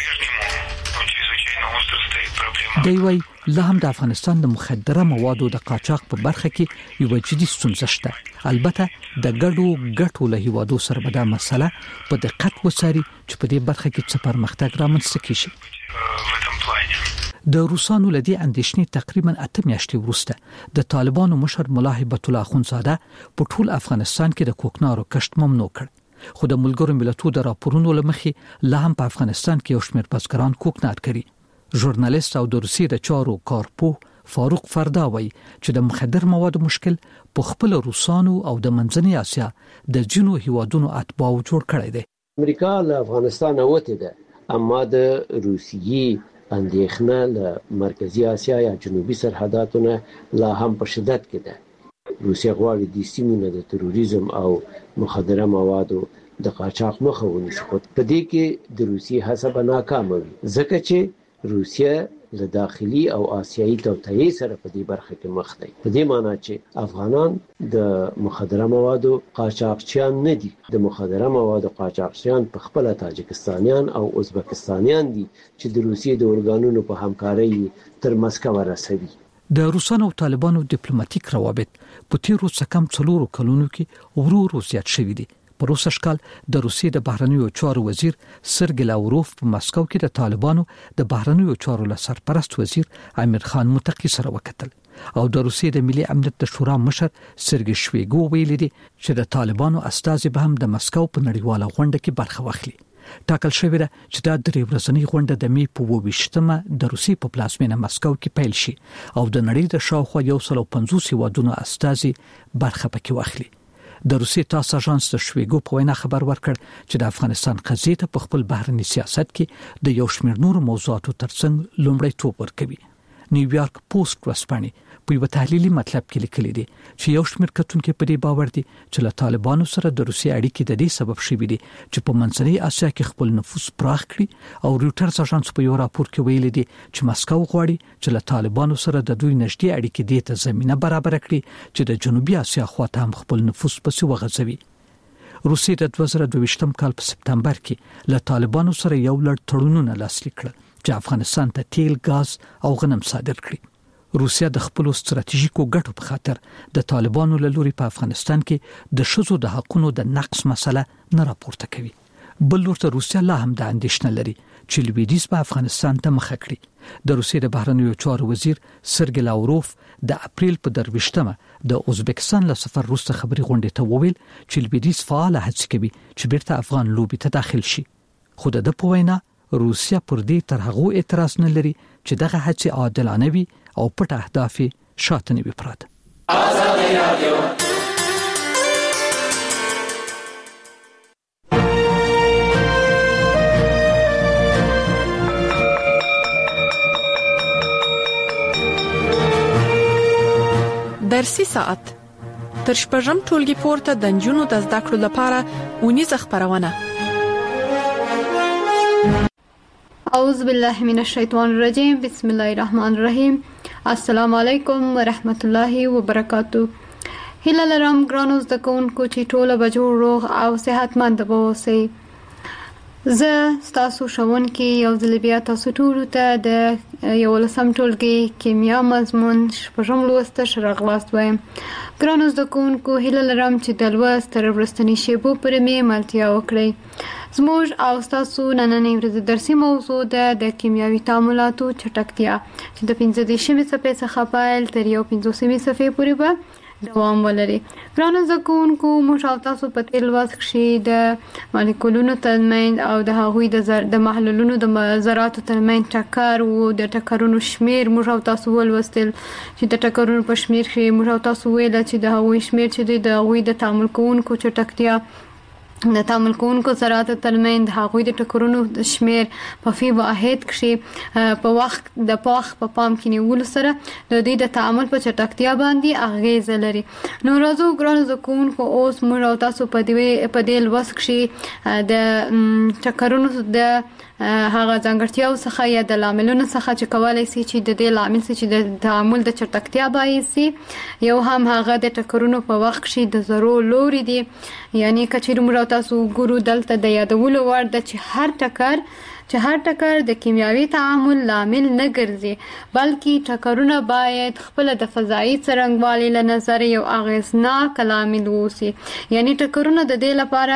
دی وی له هم د افغانستان د مخدره موادو د قاچاق په برخه کې یو جدي ستونزه شته. البته د ګډو ګټو له هیوادو سره به دا مسله په دقت وڅاري چې په دې برخه کې څه پرمختګ رامنځته کیږي. د روسانو لدی اندېښنې تقریبا اته میاشتې وروسته د طالبانو مشر ملا هیبت الله اخونزاده په ټول افغانستان کې د کوکنارو کشت ممنوع کړ، خو د ملګرو ملتونو د راپورونو لمخې لا هم په افغانستان کې یو شمېر بزګران کوکنار کوي. ژورنالیست او د روسیې د چارو کارپوه فاروق فردا وایي چې د مخدر موادو مشکل په خپل روسانو او د منځنۍ اسیا د جنو هیوادونو اتباعو جوړ کړی دی. امریکا له افغانستان وته ده، اما د روسیې اندېښنه له مرکزی اسیا یا جنوبي سرحداتونه لا هم په شدت کې ده. روسیا غواړي د سیمونو د تروریزم او مخدره موادو د قاچاق مخه ونیسي. په دې کې د روسیې هڅه ناکامه وي ځکه چې روسیا له داخلي او آسیایي توطئې سره په دې برخه کې مخ دی. په دې معنی چې افغانان د مخدره موادو قاچاقچیان نه دي. د مخدره موادو قاچاقچیان په خپل تاجکستانیان او ازبکستانیان دي چې د روسیې د اورګانونو په همکارۍ تر مسکو رسوي. د روسانو او طالبانو ډیپلوماټیک روابط په تیرو څه کم څلورو کلونو کې ورو ورو زیات شوي دي. په روسي شکل د روسیې د بهرنیو چارو وزیر سرګی لاوروف په مسکو کې د طالبانو د بهرنیو چارو له سرپرست وزیر امیر خان متقی سره وکتل او د روسیې د ملي امنیت د شورا مشر سرګی شویګو ویلي دي چې د طالبانو استازي به هم د مسکو په نړیواله غونډه کې برخه واخلي. ټاکل شوی ده چې دا درې ورځنۍ غونډه د می په اووه ویشتمه د روسي په پلازمینه مسکو کې پیل شي او د نړۍ د شاوخوا یو سل او پنځوس هیوادونو استازي برخه پکې واخلي. د روسي تاس اژانس د شویګو په وینا خبر ورکړ چې د افغانستان قضیې ته په خپل بهرني سیاست کې د یو شمېر نور موضوعاتو ترڅنګ لومړیتوب ورکوي. نیویارک پوسټ ورسپانې په یو تحلیلي مطلب کې لیکلي دي چې یو شمېر کتونکو په دې باور دي چې له طالبانو سره د روسیې اړیکې د دې سبب شوي دي چې په منځنۍ اسیا کې خپل نفوذ پراخ کړي او رويټرز اژانس په یو راپور کې ویلي دي چې مسکو غواړي چې له طالبانو سره د دوی نږدې اړیکې د ته زمينه برابر کړي چې د جنوبي اسیا خواته هم خپل نفوذ پسې وغځوي. روسیې د دوه زره دوه ویشتم کال په سپتمبر کې له طالبانو سره یو لړ تړونونه لاسلیک کړل چې افغانستان ته تیل، غاز او غنم صادر کړي. روسیا د خپل ستراتیژیکو ګټو په خاطر د طالبانو له لوري په افغانستان کې د شذو د حقوقو د نقص مسله نه راپورته کوي. بل ورته روسیا لا هم د اندېښنه لري چې لویدیځ په افغانستان ته مخه کړي. د روسیې د بهرنیو چارو وزیر سرګی لاوروف د اپریل په درويشتمه د ازبکستان له سفر وروسته خبري غونډې ته وویل چې لویدیځ فعال هڅه کوي چې بیرته افغان لوبي ته داخل شي. خو د په وینا روسیا پر دې تر هغه اعتراض نه لري چې دغه هڅه عادلانه وي او پټ اهداف شاته نه وي پراته. آزادي رادیو درسي ساعت تر شپږم ټولګي پورته د نجونو د زده کړو لپاره ونیزه خبرونه. اعوذ بالله من الشیطان الرجیم بسم الله الرحمن الرحیم. السلام علیکم ورحمت الله وبرکاتو. هیله لرم ګرانو زده کوونکو چې ټول به جوړ روغ او صحتمند اوسئ. زه تاسو ښوونکي یو ځل بیا تاسو ټول ته د یولسم ټولګي کیمیا مضمون شپږم لوست ښه راغلاست وایم. ګرانو زده کوونکو هیله لرم چې د لوست تر وروستنۍ شیبو پورې مې ملتیا وکړئ. زموږ او تاسو نننۍ ورځ درسي موضوع ده د کیمیاوي تعاملاتو چټکتیا چې د پنځه دېرشمې صفحې څخه پیل تر یو پنځوسمې صفحې پورې به دوام ولري. ګرانو زده کوونکو موږ او تاسو په تیر لوست کې د مالیکولونو ترمنځ او د هغوی د محلولونو د ذراتو ترمنځ ټکر او د ټکرونو شمیر موږ او تاسو ولوستل چې د ټکرونو په شمیر کې موږ او تاسو ویل چې د هغوی شمیر چې د هغوی د تعامل کوونکو چټکتیا د تعامل کوونکو ذراتو ترمنځ د هغوی د ټکرونو د شمیر په فی واحد کې په وخت د پاخ په پام کې نیول سره د دې د تعامل په چټکتیا باندې اغیز لري. نو راځو ګرانو زده کوونکو اوس موږ او تاسو په دې په دې لوست کې د ټکرونو د هغه ځانګړتیاو څخه یا د لاملونو څخه چې کولای شي چې د دې لامل چې د تعامل د چټکتیا باعث شي. یو هم هغه د ټکرونو په وخت کې د ذرو لوري دي، یعنی کچېر موږ تاسو ګورو دلته د یادولو وړ ده چې هر ټکر چې هر ټکر د کیمیاوي تعامل لامل نه ګرځي بلکې ټکرونه باید خپل د فضایي څرنګوالي له نظر یو اغیزناک لامل ووسي. یعنی ټکرونه د دې لپاره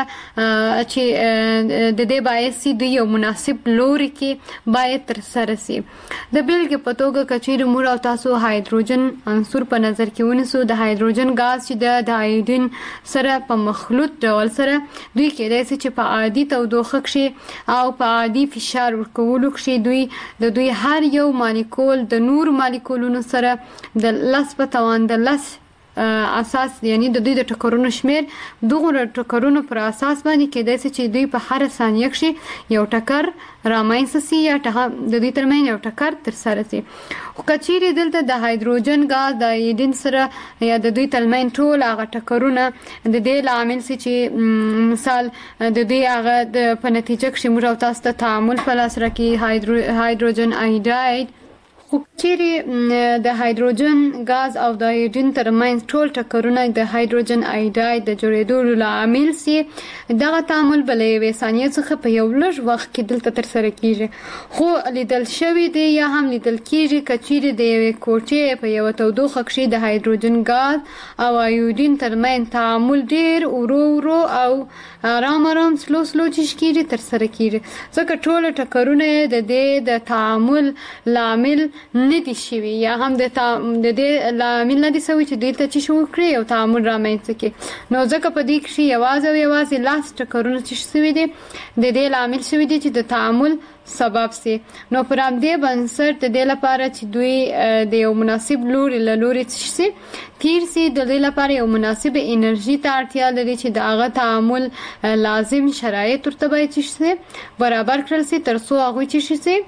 چې د دې باعث سي د یو مناسب لوري کې باید تر سره سي. د بیلګې په توګه کچېر موږ او تاسو هایدروجن عنصر په نظر کې ونیسو. د هایدروجن غاز چې د آیودین سره په مخلوط ډول سره دوی کېدای شي چې په عادي تودوخه کې او په عادي فشار ورکولو کې دوی د دوی هر یو مالیکول د نور مالیکولونو سره د لس په توان د لس اساس یعنی د دوی د ټکرونو شمیر دغه ټکرونو پر اساس باندې کېدای شي چې دوی په هر ثانیه کې یو ټکر رامنځته شي یا د دوی ترمنځ یو ټکر تر سره شي. خو کچېرې دلته د هایدروجن غاز د آیودین سره یا د دوی ترمنځ ټول هغه ټکرونه د دې لامل شي چې مثال د دوی هغه په نتیجه کې موږ تاسو ته تعامل په لاس راکړي هایدروجن آیوداید. خو چیرې د هایدروجن غاز او د آیودین ترمنځ ټول ټکرونه د هایدروجن آیوداید د جوړېدو لامل سي دغه تعامل بل یوې ثانیې څخه په یو لږ وخت کې دلته تر سره کیږي. خو لیدل شوی دی یا هم لیدل کیږي کچېرې د یوې کوټې په یو تودوخه کې د هایدروجن غاز او آیودین ترمنځ تعامل ډیر ورو ورو او آرام آرام سلو سلو چې کیږي تر سره کیږي ځکه ټول ټکرونه د دې د تعامل لامل نه دي شوي یا هم د دې لامل نه دي شوي چې دلته چې شو کړی او تعامل رامنځته کړي. نو ځکه په دې کې یوازې او یوازې لاس ټکرونه چې شوي دي د دې لامل شوي دي چې د تعامل سبب سي. نو پر همدې بنسټ د دې لپاره چې دوی د یو مناسب لوري له لوري شي تیر سي د دې لپاره یو مناسب انرژي ته اړتیا لري چې د هغه تعامل لازم شرایط ورته باید شي برابر کړل سي تر څو هغه چې شي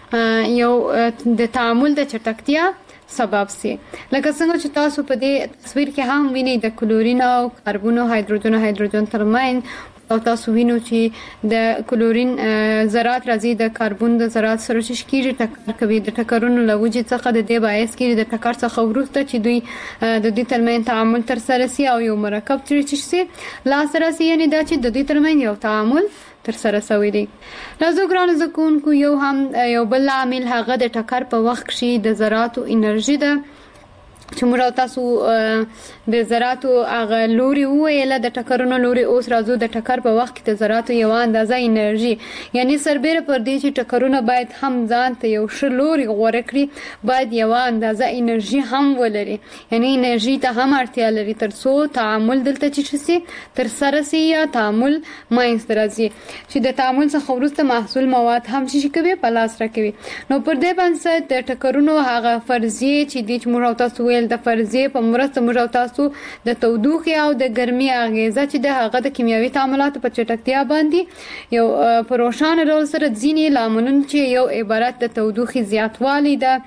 یو د تعامل د چټکتیا سبب سي. لکه څنګه چې تاسو په دې تصویر کې هم وینئ د کلورین او کاربن او هایدروجن هایدروجن ترمنځ او تاسو وینئ چې د کلورین ذرات راځي د کاربن د ذرات سره چې کیږي ټکر کوي د ټکرونو لوجي څخه د دې باعث کیږي د ټکر څخه وروسته چې دوی د دې ترمنځ تعامل تر سره سي او یو مرکب چې سي لا سره سي یعنی دا چې د دې ترمنځ یو تعامل تر سره شوی دی. راځو ګرانو زده کوونکو یو هم یو بل عامل هغه د ټکر په وخت کې د ذراتو انرژي ده چې موږ تاسو د ذراتو هغه لوري ویله د ټکرونو لوري اوس راځو د ټکر په وخت کې د ذراتو یو اندازه انرژي یعنی سربېره پر دې چې ټکرونه باید هم ځان ته یو ښه لوري غوړه کړي باید یو اندازه انرژي هم ولري یعنی انرژي ته هم اړتیا لري تر څو تعامل دلته چې شي تر سره سي یا تعامل ماینځ راځي چې د تعامل څخه وروسته محصول مواد هم شي کوي په لاس راکوي. نو پر دې باندې د ټکرونو هغه فرضیه چې د موږ تاسو د فرضیه په مرسته موږ تاسو د تودوخه او د ګرمي اغیزه چې د هغه د کیمیاوي تعاملاتو په چټکتیا باندې یو پروشان ډول سره ځینې لاملونه چې یو عبارت د تودوخه زیاتوالی ده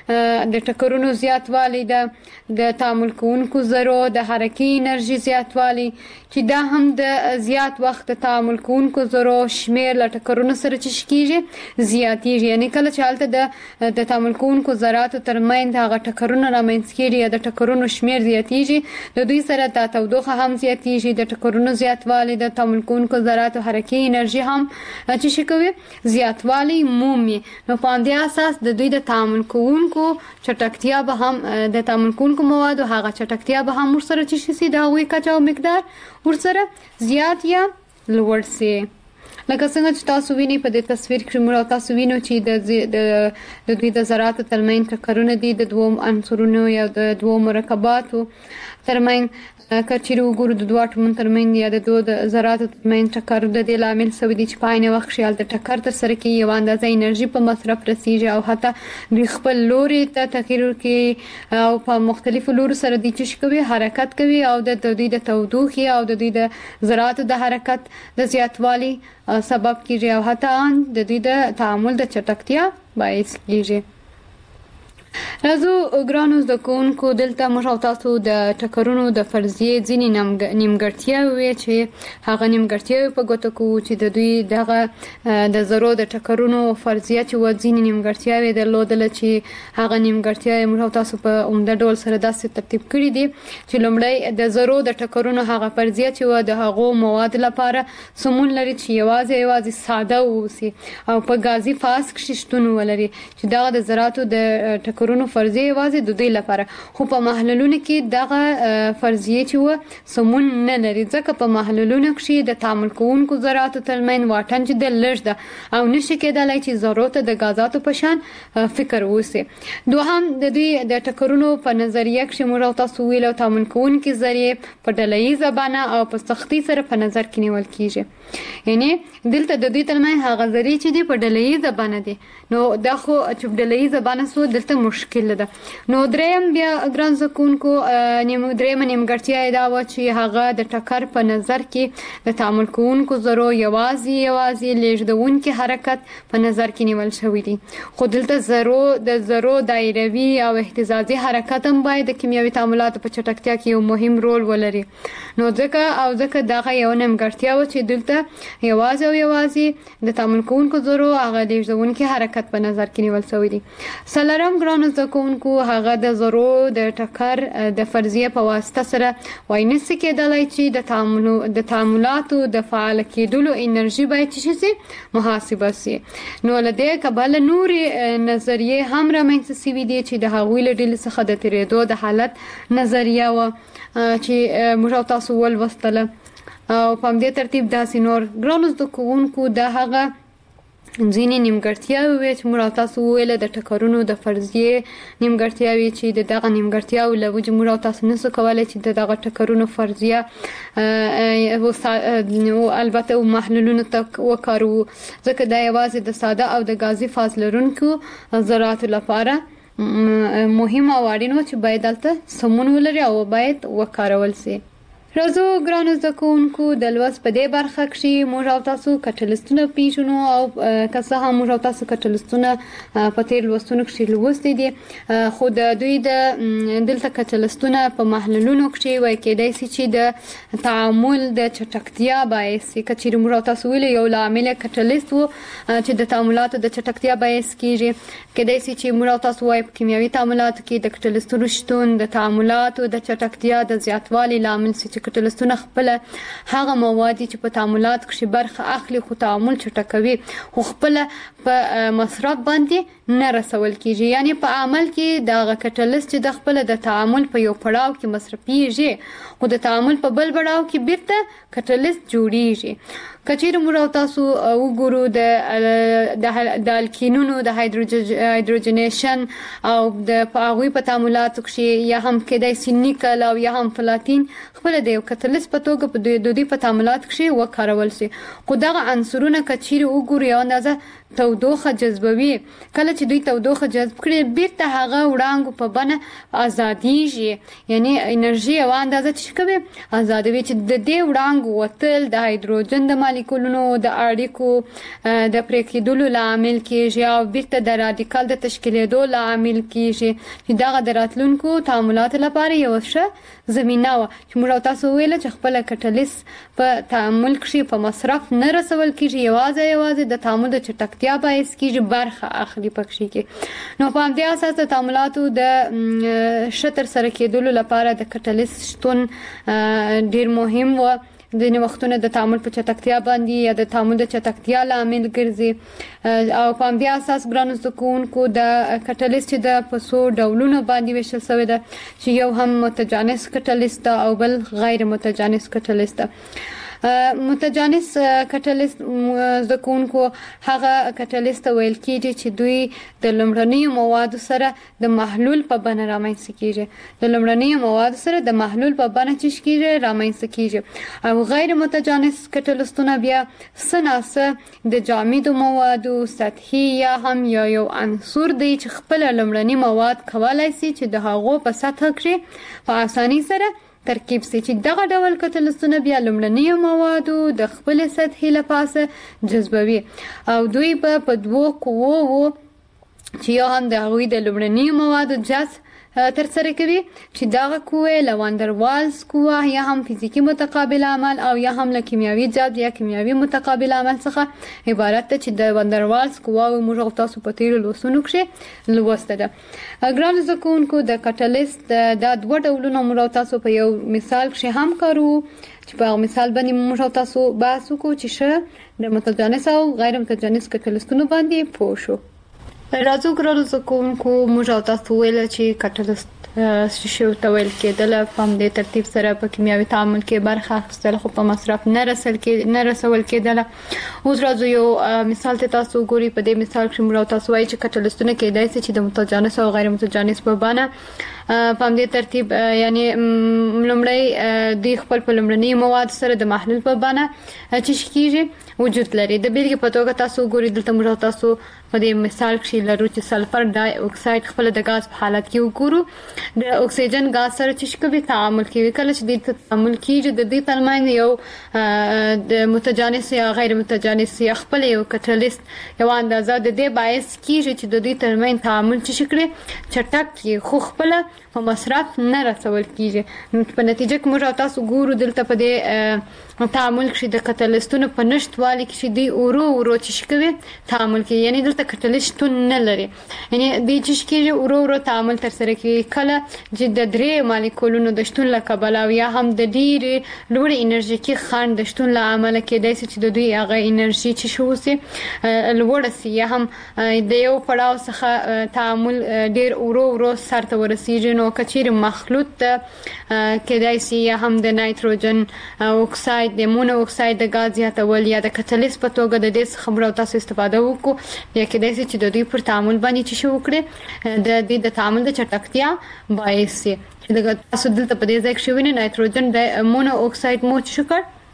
د ټکرونو زیاتوالی ده د تعامل کوونکو ذرو د حرکي انرژي زیاتوالی چې دا هم د زیات وخت د تعامل کوونکو ذرو شمیر له ټکرونو سره چې کیږي زیاتیږي یعنی کله چې حالت د د تعامل کوونکو ذراتو ترمنځ هغه ټکرونه رامنځته کیږي یا د ټکرونو شمیر زیاتیږي د دوی سره د تودوخه هم زیاتیږي د ټکرونو زیاتوالی د تعامل کوونکو ذراتو حرکي انرژي هم چې کوي زیاتوالی مومي. نو په دې اساس د دوی د تعامل کوونکو چټکتیا به هم د تعامل کوونکو موادو هغه چټکتیا به هم ورسره چې شي د هغوی کچه او مقدار ورسره زیات یا لوړ سي. لکه څنګه چې تاسو وینئ په دې تصویر کې موږ تاسو وینو چې د د دوی د ذراتو ترمنځ ټکرونه دي د دوو عنصرونو یا د دوو مرکباتو ترمنځ کچېرې وګورو د دوه اټومونو ترمنځ یا د دوه د ذراتو ترمنځ ټکر د دې لامل شوی دی چې په عین وخت کې هلته ټکر ترسره کېږي یوه اندازه انرژي په مصرف رسیږي او حتی دوی خپل لوري ته تغییر کوي او په مختلفو لورو سره دوی چې کوي حرکت کوي او د دوی د تودوخې او د دوی د ذراتو د حرکت د زیاتوالي سبب کېږي او حتی د دوی د تعامل د چټکتیا باعث کېږي. راځو ګرانو زده کوونکو دلته موږ تاسو د ټکرونو د فرضیې ځینې نیمګړتیاوې چې هغه نیمګړتیاوې په ګوته کوو چې د دوی دغه د ذرو د ټکرونو فرضیه چې و ځینې نیمګړتیاوې درلودله چې هغه نیمګړتیاوې موږ تاسو په عمده ډول سره داسې ترتیب کړي دي چې لومړی د ذرو د ټکرونو هغه فرضیه چې و د هغو مواد لپاره سمون لري چې یوازې یوازې ساده واوسي او په غازي فاز کې شتون ولري چې دغه د ذراتو د ټکرونو فرضیه یوازې د دوی لپاره خو په محللونو کې دغه فرضیه چې و سمون نه لري ځکه په محللونو کې د تعامل کوونکو ذراتو ترمنځ واټن چې د لږ ده او نشي کېدلی چې ذرو ته د غازاتو په شان فکر ووسي. دوهم د دوی د ټکرونو په نظریه کې موږ تاسو ویلو تعامل کوونکي ذرې په ډلهییزه بڼه او په سختۍ سره په نظر کې نیول کېږي یعنی دلته د دوی ترمنځ هغه ذرې چې دي په ډلهییزه بڼه دي نو دا خو چې په ډلهییزه بڼه سو دلته مشکل ده. نو دریم بیا ګران زده کوونکو نیم دریم نیمګړتیا دا و چې هغه د ټکر په نظر کې د تعامل کوونکو ذرو یوازې یوازې لیږدونکي حرکت په نظر کې نیول شوی دی خو دلته ذرو د ذرو دایروي او اهتزازي حرکت هم باید د کیمیاوي تعاملاتو په چټکتیا کې یو مهم رول ولري. نو ځکه او ځکه دغه یو نیمګړتیا و چې دلته یوازې او یوازې د تعامل کوونکو ذرو هغه لیږدونکي حرکت په نظر کې نیول شوی دی. څلورم ګرانو زده کوونکو هغه د ذرو د ټکر د فرضیه په واسطه سره وایي نشي کېدلی چې د تعاملو د تعاملاتو د فعال کېدلو انرژي باید چې شي محاسبه شي. نو له دې کبله نورې نظریې هم رامنځته شوي دي چې د هغوی له ډلې څخه د تېرېدو د حالت نظریه وه چې موږ تاسو ولوستله او په همدې ترتیب داسې نور ګرانو زده کوونکو د هغه ځینې نیمګړتیاوې وې چې موږ تاسو وویله د ټکرونو د فرضیې نیمګړتیاوې چې د دغه نیمګړتیاوو له وجې موږ تاسو نشو کولی چې د دغه ټکرونو فرضیه البته محللونو ته وکاروو ځکه دا یوازې د ساده او د غازي فاز لرونکو ذراتو لپاره مهم او اړین و چې باید دلته سمون ولري او باید وکارول شي. راځو ګرانو زده کوونکو د لوست په دې برخه کې موږ او تاسو کټلستونه پیژنو او که څه هم موږ او تاسو کټلستونه په تیر لوستونو کې لوستي دي خو د دوی د دلته کټلستونه په محللونو کې وایي کېدای شي چې د تعامل د چټکتیا باعث کچېر موږ او تاسو ویل یو لامل کټلست وو چې د تعاملاتو د چټکتیا باعث کیږي کېدای شي چې موږ او تاسو وایي په کیمیاوي تعاملاتو کې د کټلستونو شتون د تعاملاتو د چټکتیا د زیاتوالي لامل چې کټلستونه خپل هغه مواد چې په تعاملات کې برخه اخلي خو تعامل چټکوي خو خپل په مصرف باندې نه رسول کیږي یعنی په عمل کې د کټلست چې د خپل د تعامل په یو پړاو کې مصرفيږي خو د تعامل په بل پړاو کې بیرته کټلست جوړیږي کچېر موږ تاسو وګورو د د الکینونو د هایدروجنیشن او د پاغوي په تعاملاتو کې یا هم کېدای شي نیکل او یا هم پلاتین خپل د یو کټلست په توګه په دوی دوی په تعاملات کې وکارول شي خو دغه عنصرونه کچېر وګورو یو اندازه تودوخه جذبوي کله چې دوی تودوخه جذب کړي بیرته هغه وړانګو په بنه ازاديږي یعنی انرژي او اندازه چې کوي ازادوي چې د دې وړانګو وتل د هایدروجن د مالیکولونو د اړیکو د پریکیدلو لامل کیږي او بیرته د رادیکال د تشکیلېدو لامل کیږي چې دغه دراتلونکو تعاملات لپاره یو ښه زمينه و چې موږ تاسو ویل چې خپل کټلست په تعامل کې په مصرف نه رسول کیږي یوازې یوازې د تعامل د چټکتیا باعث کیږي برخه اخلي پکې کې نو په همدې اساس د تعاملاتو د شتر سره کېدلو لپاره د کټلست شتون ډیر مهم و د وختونو د تعامل په چټکتیا باندې یا د تعامل د چټکتیا لامل ګرځي او په همدې اساس ګرانو زده کوونکو د کټلست د پسو ډولونو باندې ویشل شوی ده چې یو هم متجانس کټلست او بل غیر متجانس کټلست متجانس کټلست زده کوونکو هغه کټلست ویل کېږي چې دوی د لمړنیو موادو سره د محلول په بڼه رامنځته کیږي د لمړنیو موادو سره د محلول په بڼه چې کیږي رامنځته کیږي او غیر متجانس کټلستونه بیا سناسه د جامدو موادو سطحي یا هم یا یو عنصر دی چې خپل لمړنی مواد کولای شي چې د هغو په سطح کې په اساني سره ترکیب سي چې دغه ډول کټلستونه بیا لمړنیو موادو د خپل سطحي لپاسه جذبوي او دوی په دوو قوو چې یو هم د هغوی د لمړنیو موادو جذب تر سره کوي چې دغه قوه لواندروالز قوه یا هم فزیکی متقابل عمل او یا هم کیمیاوي جذب یا کیمیاوي متقابل عمل څخه عبارت ده چې د واندروالز قوه موږ تاسو په تیر لوستونو کې لوسته ده ګران زکونکو د کټلست د دوه ډولونو موږ تاسو په یو مثال کې هم کارو چې په مثال باندې موږ تاسو بحث وکړو چې شه د متجانس او غیر متجانس کټلستونو باندې پوه شو راځو ګرانو زده کوونکو موږ تاسو ویل چې کټلست شو ته ویل کېدل په دې ترتیب سره په کیمیاوي تعامل کې برخه اخیستل خو په مصرف نه رسول کې نه رسول کېدل اوس راځو یو مثال ته تاسو ګوري په دې مثال کې موږ تاسو وایي چې کټلستونه کېدای شي چې د متجانس او غیر متجانس په بڼه په دې ترتیب یعنی لمړی د خپل په لمړنی مواد سره د محلول په بڼه چې کیږي وجود لري د بیلګې په توګه تاسو ګورئ دلته موږ تاسو په دې مثال کې لرو چې سلفر ډای اکساید خپل د غاز په حالت کې وګورو د اکسیجن غاز سره چې کوي تعامل کوي کله چې د تعامل کیږي د دې ترمنځ یو د متجانس یا غیر متجانس یا خپل یو کټلست یو اندازه د دې باعث کیږي چې د دې ترمنځ تعامل چې کړي چټک کی خو خپل په مصرف نه رسول کیږي نو په نتیجه کې موږ تاسو ګورو دلته په دې تعامل کې د کټلستونو په نشټوالي کې دی اورو اورو چې کوي تعامل کوي یعنی دلته کټلست نه لري یعنی د چې کې اورو اورو تعامل تر سره کوي کله چې د درې مالیکولونو د شتون له کبله یا هم د ډېر لوړ انرژیکي خنډ د شتون له امله کېدای شي چې د دوی هغه انرژي چې شو سي لوړ سي یا هم د یو پړاو څخه تعامل ډېر اورو اورو سره ورسیږي نو کچیر مخلوط کېدای شي یا هم د نایتروجن اکساید د مونو اکساید د غاز یا تول یا د کټلست په توګه د دې خبرو تاسو استفاده وکړو یا کېدای شي چې د دوی پر تعامل باندې چې شو وکړي د دې د تعامل د چټکتیا باعث چې د تاسو دلته په دې ځای کې شوی نه نایتروجن د مونو اکساید مو چې شو کړ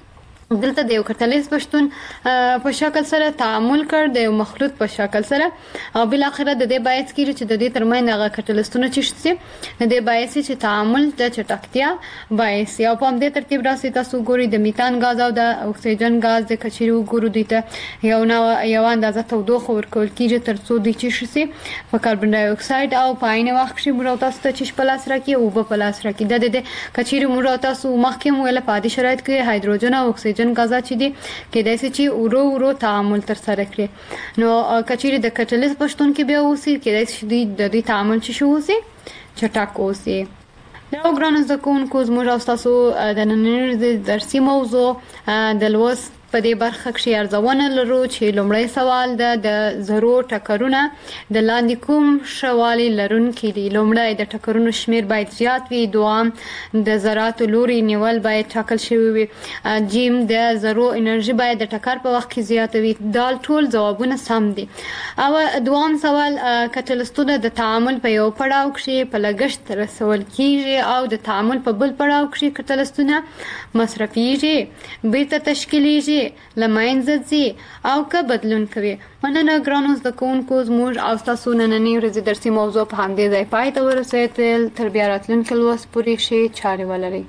دلته د یو کټالیز پښتون په شکل سره تعامل کړ د یو مخلوط په شکل سره او بل اخر د دې باعث کیږي چې د دې ترمن هغه کټالیستونه چې د دې باعث چې تعامل د چټکتیا باعث او په دې ترتیب راسي تاسو ګوري د میتان غاز او د اکسیجن غاز د کچيرو ګورو دته یو نو یو اندازه تودوخه ورکول کیږي ترڅو د چې شي په کاربن ډای اکساید او په عین وخت کې مرو تاسو ته چې پلاس راکې او په پلاس راکې د دې کچيرو مرو تاسو مخکې مو له پادي شرایط کې هایدروجن او اکسیجن غازا چې دي کېدای شي چې ورو ورو تعامل تر سره کړي نو کچېری د کټالیز پښتون کې بیا اوسي کېدای شي د دې تعامل چې شو اوسي چټک اوسي نو ګرانو زکونکو زموږ تاسو د نن درسي موضوع د لوست په دې برخه کې ارزونه لرو چې لومړی سوال ده د زرو ټکرونه د لاندې کوم شوالي لرونکي دي لومړی د ټکرونو شمیر باید زیات وي دوام د ذراتو لوري نیول باید ټاکل شوی وي جیم د زرو انرژي باید د ټکر په وخت کې زیات وي دا ټول ځوابونه سم دي او دوام سوال کټالیستونه د تعامل په یو پړاو کې په لګښت رسول کیږي او د تعامل په بل پړاو کې کټالیستونه مصرفيږي بیرته تشکیلیږي لماینځ ځي او که بدلون کوي مننه ګرانو زده کوونکو زموږ او تاسو نننۍ ورځې درسي موضوع په همدې ځای پای ته ورسېدل تر بیا راتلونکي لوست پورې ښې چارې ولرئ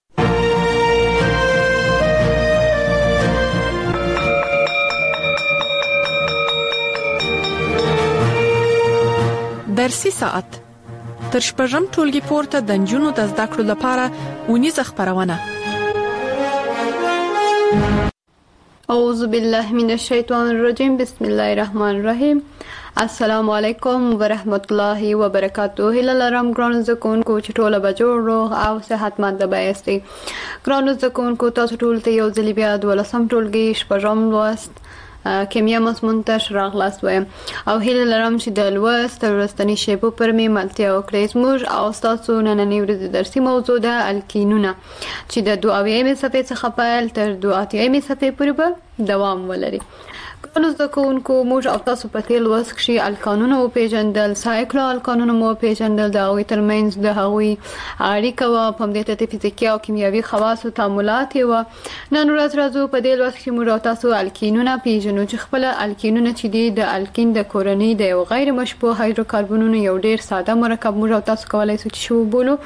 درسي ساعت تر شپږم ټولګي پورته د نجونو د زده کړو لپاره ونیزه خبرونه اعوذ بالله من الشیطان الرجیم بسم الله الرحمن الرحیم السلام علیکم ورحمت الله وبرکاته هله لرم ګرانو زکونکو چې ټوله به جوړ روغ او صحتمند بایستي ګرانو زکونکو تاسو ټول ته یو ځل بیا د ولسم ټولګي شپږم لوست کیمیا مضمون ته راغلاست وایم او هله لرم چې د لوست ورستنی شیبو پر می ملتیا وکړئ زموږ او تاسو نننۍ ورځ درسي موضوع ده الکینونه چې د دوه اویایم صفحې څخه پیل تر دوه اتیایم صفحې پورې به دوام ولري ګرانو زده کوونکو موږ او تاسو په تیر لوست کې الکانونه او پیژندل سایکلو الکانونه مو پیژندل د هغوی ترمنځ د هغوی اړیکه او په دې ته فزیکي او کیمیاوي خواص او تعاملات و نن ورځ راځو په دې لوست کې موږ او تاسو الکینونه پیژنو چې خپل الکینونه چې دي د الکین د کورنۍ د یو غیر مشبوه هایدروکاربنونو یو ډیر ساده مرکب موږ او تاسو کولای شو چې شو بولو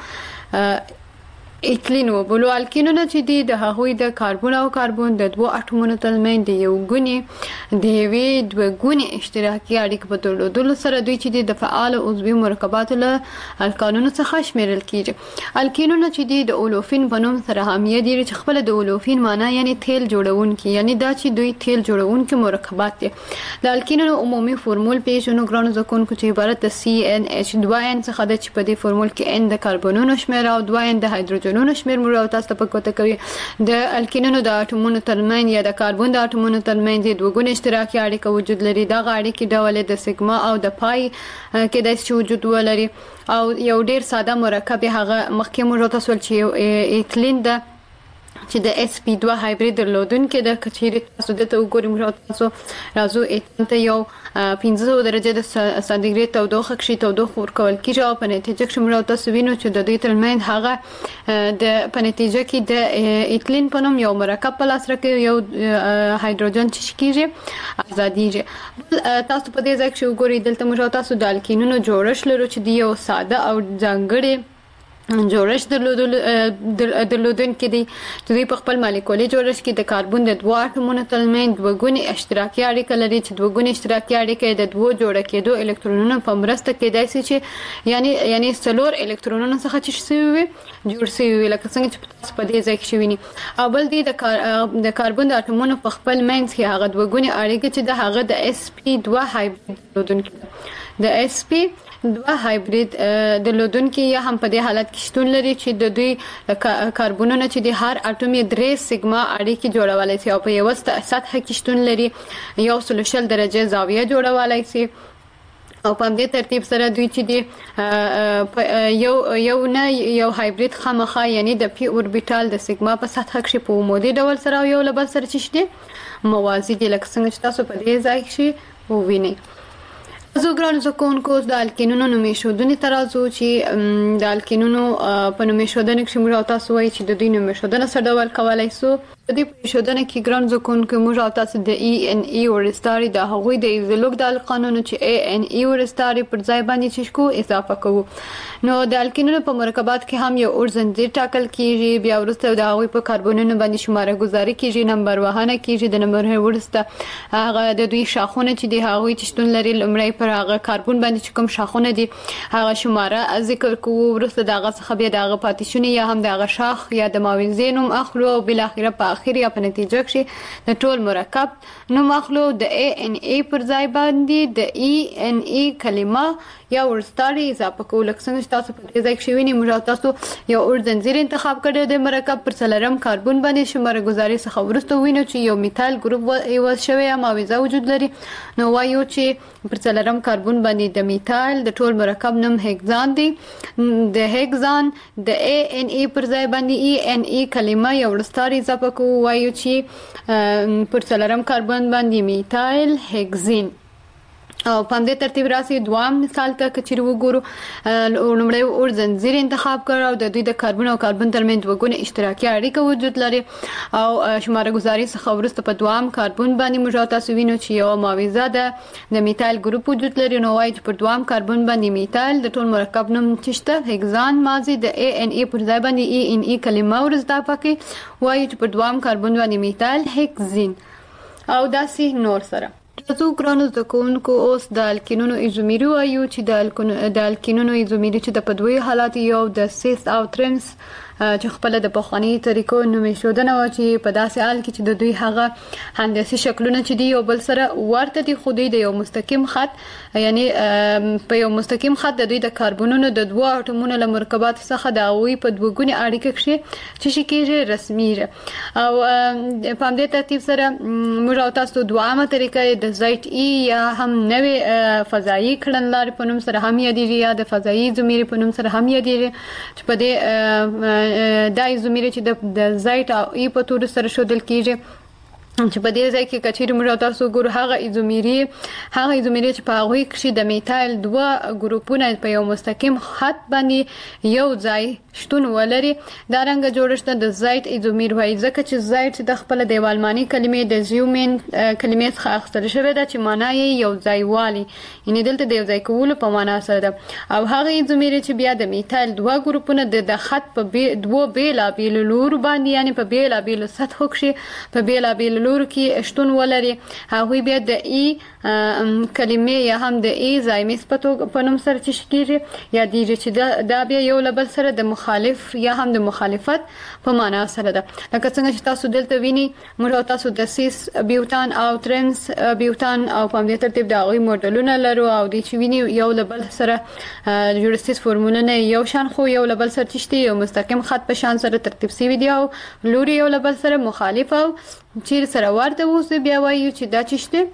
ایتلین وبولو الکینونه چې دي د هغوی د کاربن او کاربن د دوه اټومونو ترمنځ د یو ګونې د یوې دوه ګونې اشتراکي اړیکه په درلودلو سره دوی چې دي د فعال عضوي مرکباتو له الکانونو څخه شمیرل کیږي الکینونه چې دي د اولوفین په نوم سره هم یادېږي چې خپل د اولوفین معنی یعنی تیل جوړونکي یعنی دا چې دوی تیل جوړونکي مرکبات دي د الکینونو عمومي فورمول پیژنو ګرانو زکونکو چې عبارت د سی ان ایچ دوه ان څخه د چې په دې فورمول کې ان د کاربنونو شمیر او دوه ان د هایدروجن نو شمیر مور او تاسو ته پکوته کوي د الکینونو د اټومونو ترمنځ یا د کاربن د اټومونو ترمنځ د دوه ګونې اشتراکي اړیکه وجود لري دا اړیکې ډول د سیګما او د پای کې د وجود ولري او یو ډیر ساده مرکب هغه مخکې مور او تاسو چې ایتلین د چې د اس پی دوه هایبرید درلودونکي د کچېری تاسو د ته وګورئ مور تاسو راځو ایتلین ته یو پنځه درجه د سانتیګریډ تودوخه کې تودوخه ورکول کیږي او په نتیجه کې موږ تاسو وینو چې د دې ترمنځ هغه د په نتیجه کې د ایتلین په نوم یو مرکب په لاس راکړي یو هایدروجن چې کیږي ازاديږي تاسو په دې ځای کې وګورئ دلته موږ تاسو د الکینونو جوړښت لرو چې دی یو ساده او ځانګړی جوړښت درلودونکي دي چې دوی په خپل مالیکولي جوړښت کې د کاربن د دوه اټومونو ترمنځ دوه ګونې اشتراکي اړیکه لري چې دوه ګونې اشتراکي اړیکه د دوه جوړ کېدو الکترونونو په مرسته کېدای شي چې یعنی یعنی څلور الکترونونو څخه چې شوي جوړ شوي لکه څنګه چې په دې ځای کې شوي نه او بل دی د د کاربن د اټومونو په خپل منځ کې هغه دوه ګونې اړیکه چې د هغه د اس پی دوه هایبرید درلودونکي د اس پی دوه هایبرید درلودونکي یا هم په دې حالت کې شتون لري چې د دوی کاربنونه چې د هر اټوم یې درې سیګما اړیکې جوړولای شي او په یو سطح کې شتون لري یو سلوشل درجه زاویه جوړولای شي او په دې ترتیب سره دوی چې دی یو یو نه یو هایبرید خامخا یعنی د پی اوربیټال د سیګما په سطح کې په عمودي ډول سره یو له بل سره چې شته موازي دي لکه څنګه چې تاسو په دې ځای کې ووینئ زه ګرانو زکونکو د الکینونو نومیښودنې ته راځو چې د الکینونو په نومیښودنه کې موږ تاسو وایي چې د دوی نومیښودنه څه ډول کولای شو د دې شودنه کې ګران ځکون کې موږ او تاسو د ای ان ای ورستاري د هغوی د زلوک د قانون چې ای ان ای ورستاري پر ځای باندې چشکو اضافه کوو. نو د الکینونو په مرکبات کې هم یو اورزنجیر ټاکل کیږي، بیا ورسته د هغوی په کاربونونو باندې شماره گذاری کیږي، نمبر وهانه کیږي، د نمبر ورسته هغه د دوی شاخونه چې د هغوی چې شتون لري لمړی پر هغه کاربون باندې کوم شاخونه دي هغه شماره ذکر کوو، ورسته دغه څخه بیا دغه پاتیشونه یا هم دغه شاخ یا د ماوزینوم اخلو او بل اخره په اخر یا په نتیجه کې د ټول مرکب نوم اخلو. د ای ان ای پر ځای باندې د ای ان ای کلمه یا ورستاري اضافه کوو. لکه څنګه چې تاسو په دې ځای کې شویني موږ تاسو یو اورزنجیر انتخاب کړی د مرکب پر څلورم کاربون باندې شماره گذاری څخه ورسته وینو چې یو میتایل ګروپ ایواز شوی یا ماویزه وجود لري. نو وایو چې پر څلورم کاربون باندې د میتایل د ټول مرکب نوم هگزان دی. د هگزان د ای ان ای پر ځای باندې ای ان ای کلمه یا ورستاري اضافه کوو. وایو چې پر څلورم کاربون باندې میتایل هگزین. او په دې ترتیب راسي دوام مثال ته کچیر وګورو. لومړی اورزنجیر انتخاب کړ او د دوی د کاربن او کاربن ترمنځ وګونه اشتراکي اړیکه وجود لري او شماره گذاری څخه ورسته په دوام کاربن باندې موږ تاسو وینو چې یو ماویزه ده د میتایل ګروپ وجود لري. نو وایي چې په دوام کاربن باندې میتایل د ټول مرکب نوم چشته هگزان ماضي د ای ان ای پر ځای باندې ای ان ای کلمه ورزده پکې وایي چې په دوام کاربن باندې میتایل هگزین او داسي نور سره. تاسو ګرانو د کوونکو اوس د الکینونو ایزومیری وایو چې د د الکینونو ایزومیری چې د پدوی حالات یو د سیس او ترنس چې خپل د پخوانی طریقو نومې شودنه و چې په داسې حال کې چې د دوی هغه هندسي شکلونه چې دی یو بل سره ورته دي، خو دوی د یو مستقیم خط یعنی په یو مستقیم خط د دوی د کاربونونو د دوه اټومونو له مرکبات څخه د اوی په دوګونی اړیکه کې چې شي کېږي رسمي او په دې ترتیب سره موږ تاسو دوامه طریقه د زایت ای یا هم نوې فضایی کړنلار په نوم سره هم یادېږي یا د فضایی ایزومیری په نوم سره هم یادېږي چې په دې دا ایزومیری چې د زایت او ای په تور سره شودل کیږي چې په دې ځای کې کچیر موږ تاسو ګورو هغه ایزومیری هغه ایزومیری چې په هغه کې د میتایل دوه ګروپونه په یو مستقیم خط باندې یو ځای شتون ولري. دا رنګ جوړښت د زایت ایزومیر وایي ځکه چې زایت د خپل دیوالمانی کلمې د زیومین کلمې څخه اخیستل شوی ده چې معنی یې یو ځای والی یعنی دلته د یو ځای کولو په معنا سره ده. او هغه ایزومیری چې بیا د میتایل دوه ګروپونه د خط په دوه بیلا بیل لور باندې یعنی په بیلا بیل سطحو کې په بیلا بیل لور کې شتون ولري هغه بیا د ای کلمې یا هم د ای زایمي صفتو په نوم سره تشکیږي یا دیږي چې دا بیا یو لبل سره د مخالف یا هم د مخالفت په معنا سره ده. لکه څنګه چې تاسو دلته ویني موږ تاسو د سیس بیوتان او ترنس بیوتان او په دې ترتیب د هغوی موډلونه لرو او د چې ویني یو لبل سره جوړستیس فورمولونه یو شان خو یو لبل سره تشتي یو مستقیم خط په شان سره ترتیب سی ویډیو لوري یو لبل سره مخالف او چیر سره ورته اوس بیا وایو چې دا چشته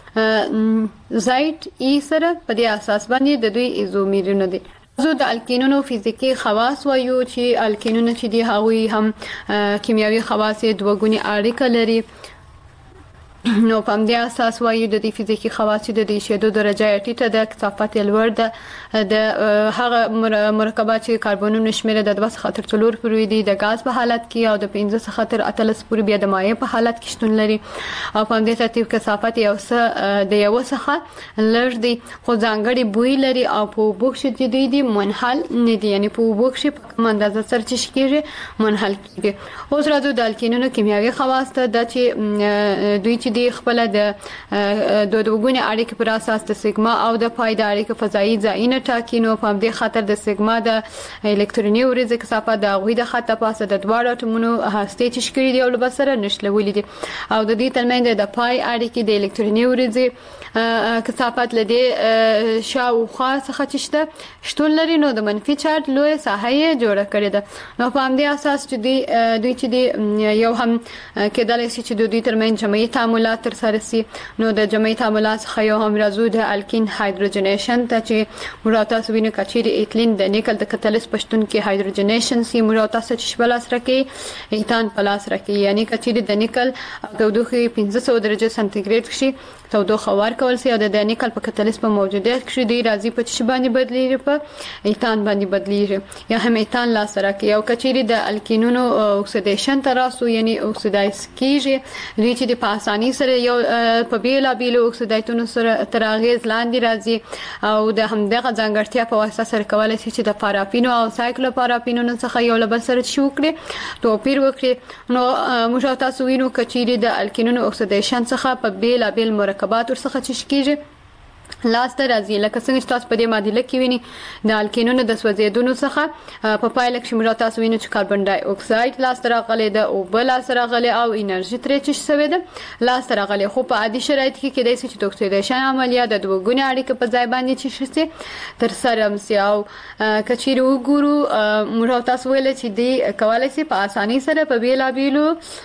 زایت ای سره په دې اساس باندې د دوی ایزومیرونه دي. زه د الکینونو فزیکی خواص وایو چې الکینونه چې دي هغوی هم کیمیاوي خواص دوه ګونی اړیکه لري. نو په دې اساس وایو د دې فزیکی خواص چې د شیدو درجه ټیټه د کثافت لوړ ده د هغه مرکبات چې کاربونونو شمیره د دوه څخه تر څلور پورې دي د غاز په حالت کې او د پنځه څخه تر اتلس پورې بیا د مایع په حالت کې شتون لري او په دې ترتیب کثافت یو څه د یو څخه لږ دي خو ځانګړي بوی لري او په بوکس چې دی دي منحل نه دي یعنی په بوکس په کوم اندازه سره چې کېږي منحل کېږي. اوس راځو د الکینونو کیمیاوي خواص ته د چې دوی چې د خپل د دوه دوګونی اړیکې پر اساس د سیګما او د پای د اړیکې فضایي ځایونه ټاکي. نو په دې خاطر د سیګما د الکتروني ورزې کثافت د غوي د خط په اساس د دواړو اټومونو هسته تشکیل دی او له بسره نشلولې دي او د دې ترمنځ د پای اړیکې د الکتروني ورزې کثافت لدې شاوخوا څخه چشته شتون لري. نو د منفي چارج لوی ساحه جوړه کړې ده. نو په دې اساس چې دوی چې یو هم کېدای شي چې د دوی ترمنځ جمعي تعاملات تعاملات تر سره سي نو د جمعي تعاملات څخه یو هم راځو د الکین هایدروجنیشن ته چې مراد تاسو وینئ کچېری ایتلین د نیکل د کتالس پښتون کې هایدروجنیشن سي مراد تاسو چې بلاس راکې ایتان پلاس راکې یعنی کچېری د نیکل تودوخه پنځه سوه درجه سانتیګریډ شي تودوخه ورکول سي او د نیکل په کتالس په موجودیت کې دی راځي په چې باندې بدلیږي په ایتان باندې بدلیږي یا هم ایتان لا سره کې او کچېری د الکینونو اکسیډیشن تراسو یعنی اکسیدایز کیږي دوی چې په اساني سره یو په بیلا بیلو اکسیدایتونو سره تراغیز لاندې راځي او د همدغه ځانګړتیا په واسطه سره کولای شي چې د پارافینو او سایکلو پارافینو څخه یو لبل سره شوکړي توپیر وکړي نو موږ تاسو وینو کچېری د الکینونو اکسیډیشن څخه په بیلا بیل مرکبات ورڅخه چشکیږي لاست راځي لکه څنګه چې تاسو په دې معادله کې ویني د الکینونو د سوځیدونو څخه په پایله کې موږ تاسو وینو چې کاربن ډای اکساید لاست راغلی د او بل لاست راغلی او انرژي ترې چې شوی ده لاست راغلی خو په عادي شرایط کې کېدای شي چې د اکسیډیشن عملیه د دوه ګونې اړیکه په ځای باندې چې شي تر سره مسي او کچېری وګورو موږ تاسو ویل چې دی کولای شي په اساني سره په بیلا بیلو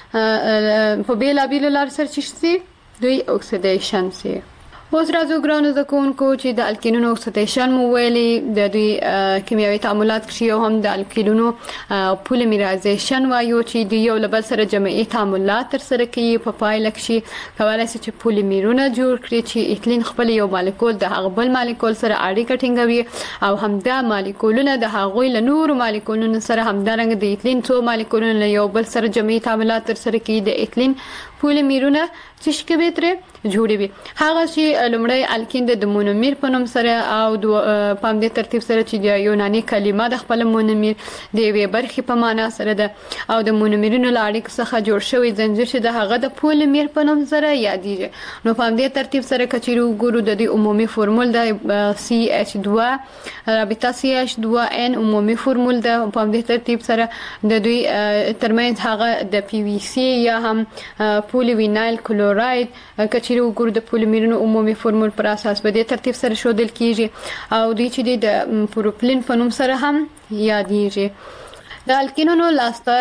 په بیلا بیلو لار سره چې شي دوی اکسیډیشن سي اوس راځو ګرانو زده کوونکو چې د الکینونو اکسیډیشن مو ویلي د دوی کیمیاوي تعاملات کې یو هم د الکینونو پولیمرایزیشن وایو چې د یو لبل سره جمعي تعاملات تر سره کوي په پایله کې کولای شي چې پولیمرونه جوړ کړي چې ایتلین خپل یو مالیکول د هغه بل مالیکول سره اړیکه ټینګوي او همدا مالیکولونه د هغوی له نورو مالیکولونو سره همدارنګه د ایتلین څو مالیکولونه له یو بل سره جمعي تعاملات تر سره کوي د ایتلین پولیمرونه چې شکوي ترې جوړوي هغه چې لومړی الکین د مونومیر په نوم سره او په همدې ترتیب سره چې د یوناني کلمه د خپل مونومیر د یوې برخې په معنا سره ده او د مونومیرونو له اړیکو څخه جوړ شوی زنجیر چې د هغه د پولیمر په نوم سره یادېږي نو په همدې ترتیب سره کچېری وګورو د دې عمومي فورمول د سی اچ دوه رابطه سی اچ دوه ان عمومي فورمول ده په همدې ترتیب سره د دوی ترمنځ هغه د پی وی سی یا هم پولی وینایل کلوراید کچېری وګورو د پولیمرونو عمومي فورمول پر اساس په دې ترتیب سره شودل کیږي او دوی چې د پروپلین په نوم سره هم یادېږي د الکینونو لاسته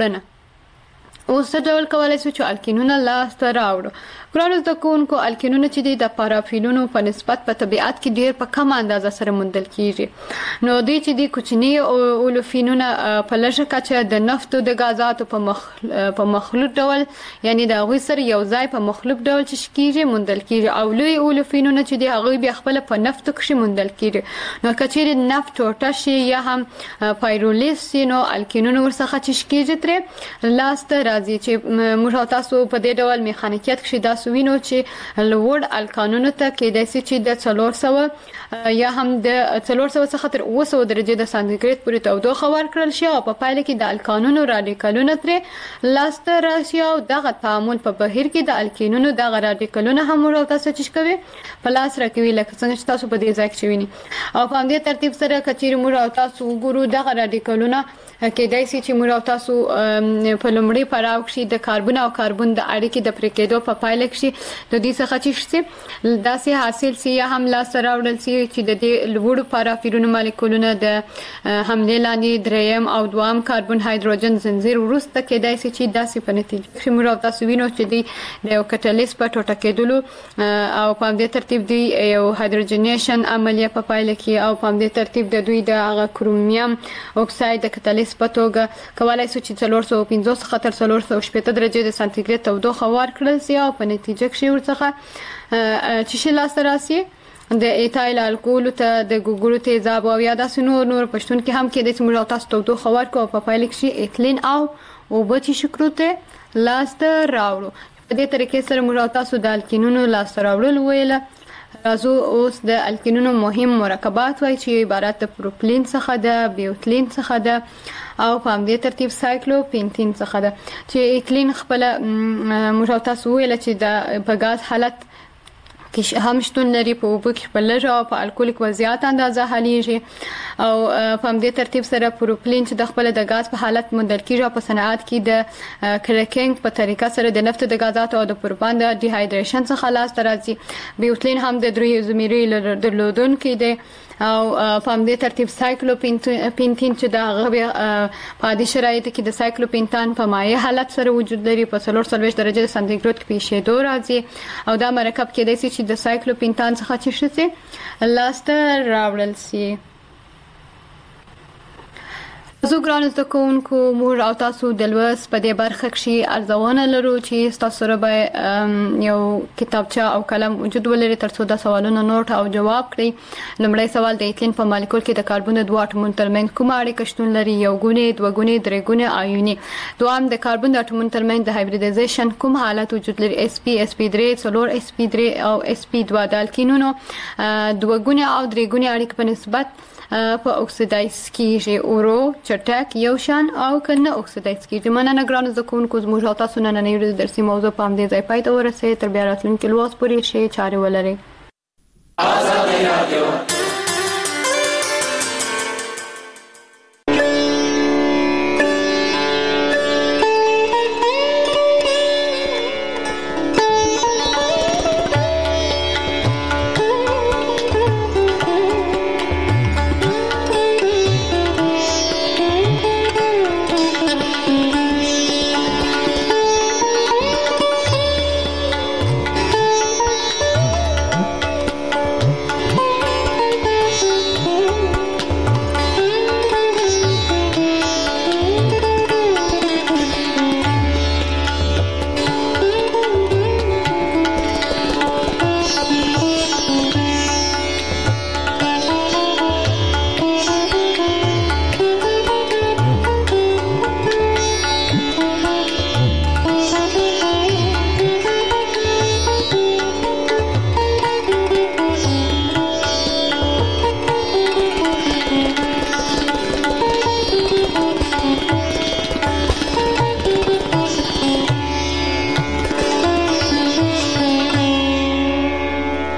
راوړنه اوس څه ډول کولای شو چې الکینونه لاسته راوړو ګرانو زده کوونکو الکینونه چې د پارافینونو په نسبت په طبیعت کې ډیر په کم اندازه سره موندل کیږي نو دوی چې د کوچنی اولوفینونه په لږه کچه د نفتو د غازاتو په مخ په مخلوط ډول یعنی د هغوی سره یو ځای په مخلوط ډول چې کیږي موندل کیږي او لوی اولوفینونه چې د هغوی بیا خپل په نفتو کې موندل کیږي نو کچېری نفت ټوټه شي یا هم پایرولیس نو الکینونه ورڅخه چې کیږي تر لاسته راځي چې موږ تاسو په دې ډول میخانیکیت کې دا وینو چې لوړ الکانونو ته کېدای شي چې د څلور سوه یا هم د څلور سوه څخه تر اوه سوه درجې د سانتیګریډ پورې تودوخه ورکړل شي او په پایله کې د الکانونو راډیکالونه ترې لاسته راشي او دغه تعامل په بهیر کې د الکینونو دغه راډیکالونه هم ورته تاسو چې کوي په لاس راکوي لکه څنګه چې تاسو په دې ځای کې وینئ او په همدې ترتیب سره کچېری موږ تاسو وګورو دغه راډیکالونه کېدای شي چې موږ تاسو په لومړي پړاو کې د کاربن او کاربن د اړیکې د پرې کېدو په پایله کې د دې څخه چې شي داسې حاصل سي یا هم لاسته راوړل سي چې د دې لوړو پارافینونو مالیکولونه د حملې لاندې دریم او دوام کاربن هایدروجن زنجیر وروسته کېدای شي چې داسې په نتیجه کې موږ تاسو وینو چې د یو کټالیس په ټوټه کېدلو او په همدې ترتیب دی یو هایدروجنیشن عملیه په پایله کې او په همدې ترتیب د دوی د هغه کرومیم اکساید د کټالیس په توګه کولای شي چې څلور سوه پنځوس څخه تر څلور سوه شپېته درجې د سانتیګریډ تودوخه ورکړل شي او په نتیجه کې ورڅخه چې شي لاسته راسي د ایتایل الکول ته د ګوګړو تیزاب او یا داسې نور نور پښتون کې هم کې د موږ تاسو تودوخه ورکو په پایله کې ایتلین او اوبه چې شکرو ته لاسته راوړو په دې طریقې سره موږ تاسو د الکینونو لاسته راوړل ویل راځو اوس د الکینونو مهم مرکبات وای چې عبارت د پروپلین څخه ده بیوتلین څخه ده او په همدې ترتیب سایکلوپینتین څخه ده چې ایتلین خپل موږ تاسو ویل چې د په غاز حالت کې هم شتون لري په اوبو کې په لږ او په الکولیک وضعیت اندازه حلیږي او په همدې ترتیب سره پروپلین چې د خپل د غاز په حالت موندل کیږي په صنعت کې د کریکینګ په طریقه سره د نفت د غازاتو او د پروپان د ډي هایډریشن څخه لاس راځي. بیوتلین هم د درې زمیري درلودونکو دی او په همدې ترتیب سایکلوپینتین چې د غوړ په عادي شرایطو کې د سایکلوپینتان په مایع حالت سره وجود لري په څلور سلويش درجه سانتیګریډ کې پیښېدو راځي او دا مرکب کېدای شي چې د سایکلوپینتان څخه چې شي لاسته راوړل شي. زه ګرانو زده کوونکو موږ او تاسو د لوست په دې برخه کې ارزونه لرو چې تاسو سره به یو کتابچه او قلم وجود ولري ترڅو د سوالونو نوٹ او جواب کړئ. لومړی سوال د ایتلین په مالیکول کې د کاربن دوه اټومونو ترمنځ کومه اړیکه شتون لري؟ یو ګونې، دوه ګونې، درې ګونې، آیوني. دویم د کاربن د اټومونو ترمنځ د هایبریډایزیشن کوم حالت وجود لري؟ اس پی، اس پی درې، څلور اس پی درې او اس پی دوه. د الکینونو دوه ګونې او درې ګونې اړیکه په نسبت په اکسیدایز کیږي. اورو چټک یو شان او کنه اکسیدایز کیږي. مننه ګرانو زده کوونکو زموږ او تاسو نن نه یو درسي موضوع په همدې ځای پای ته ورسېږي. تر بیا راتلونکي لوست پورې شي چاري ولري. آزاد رادیو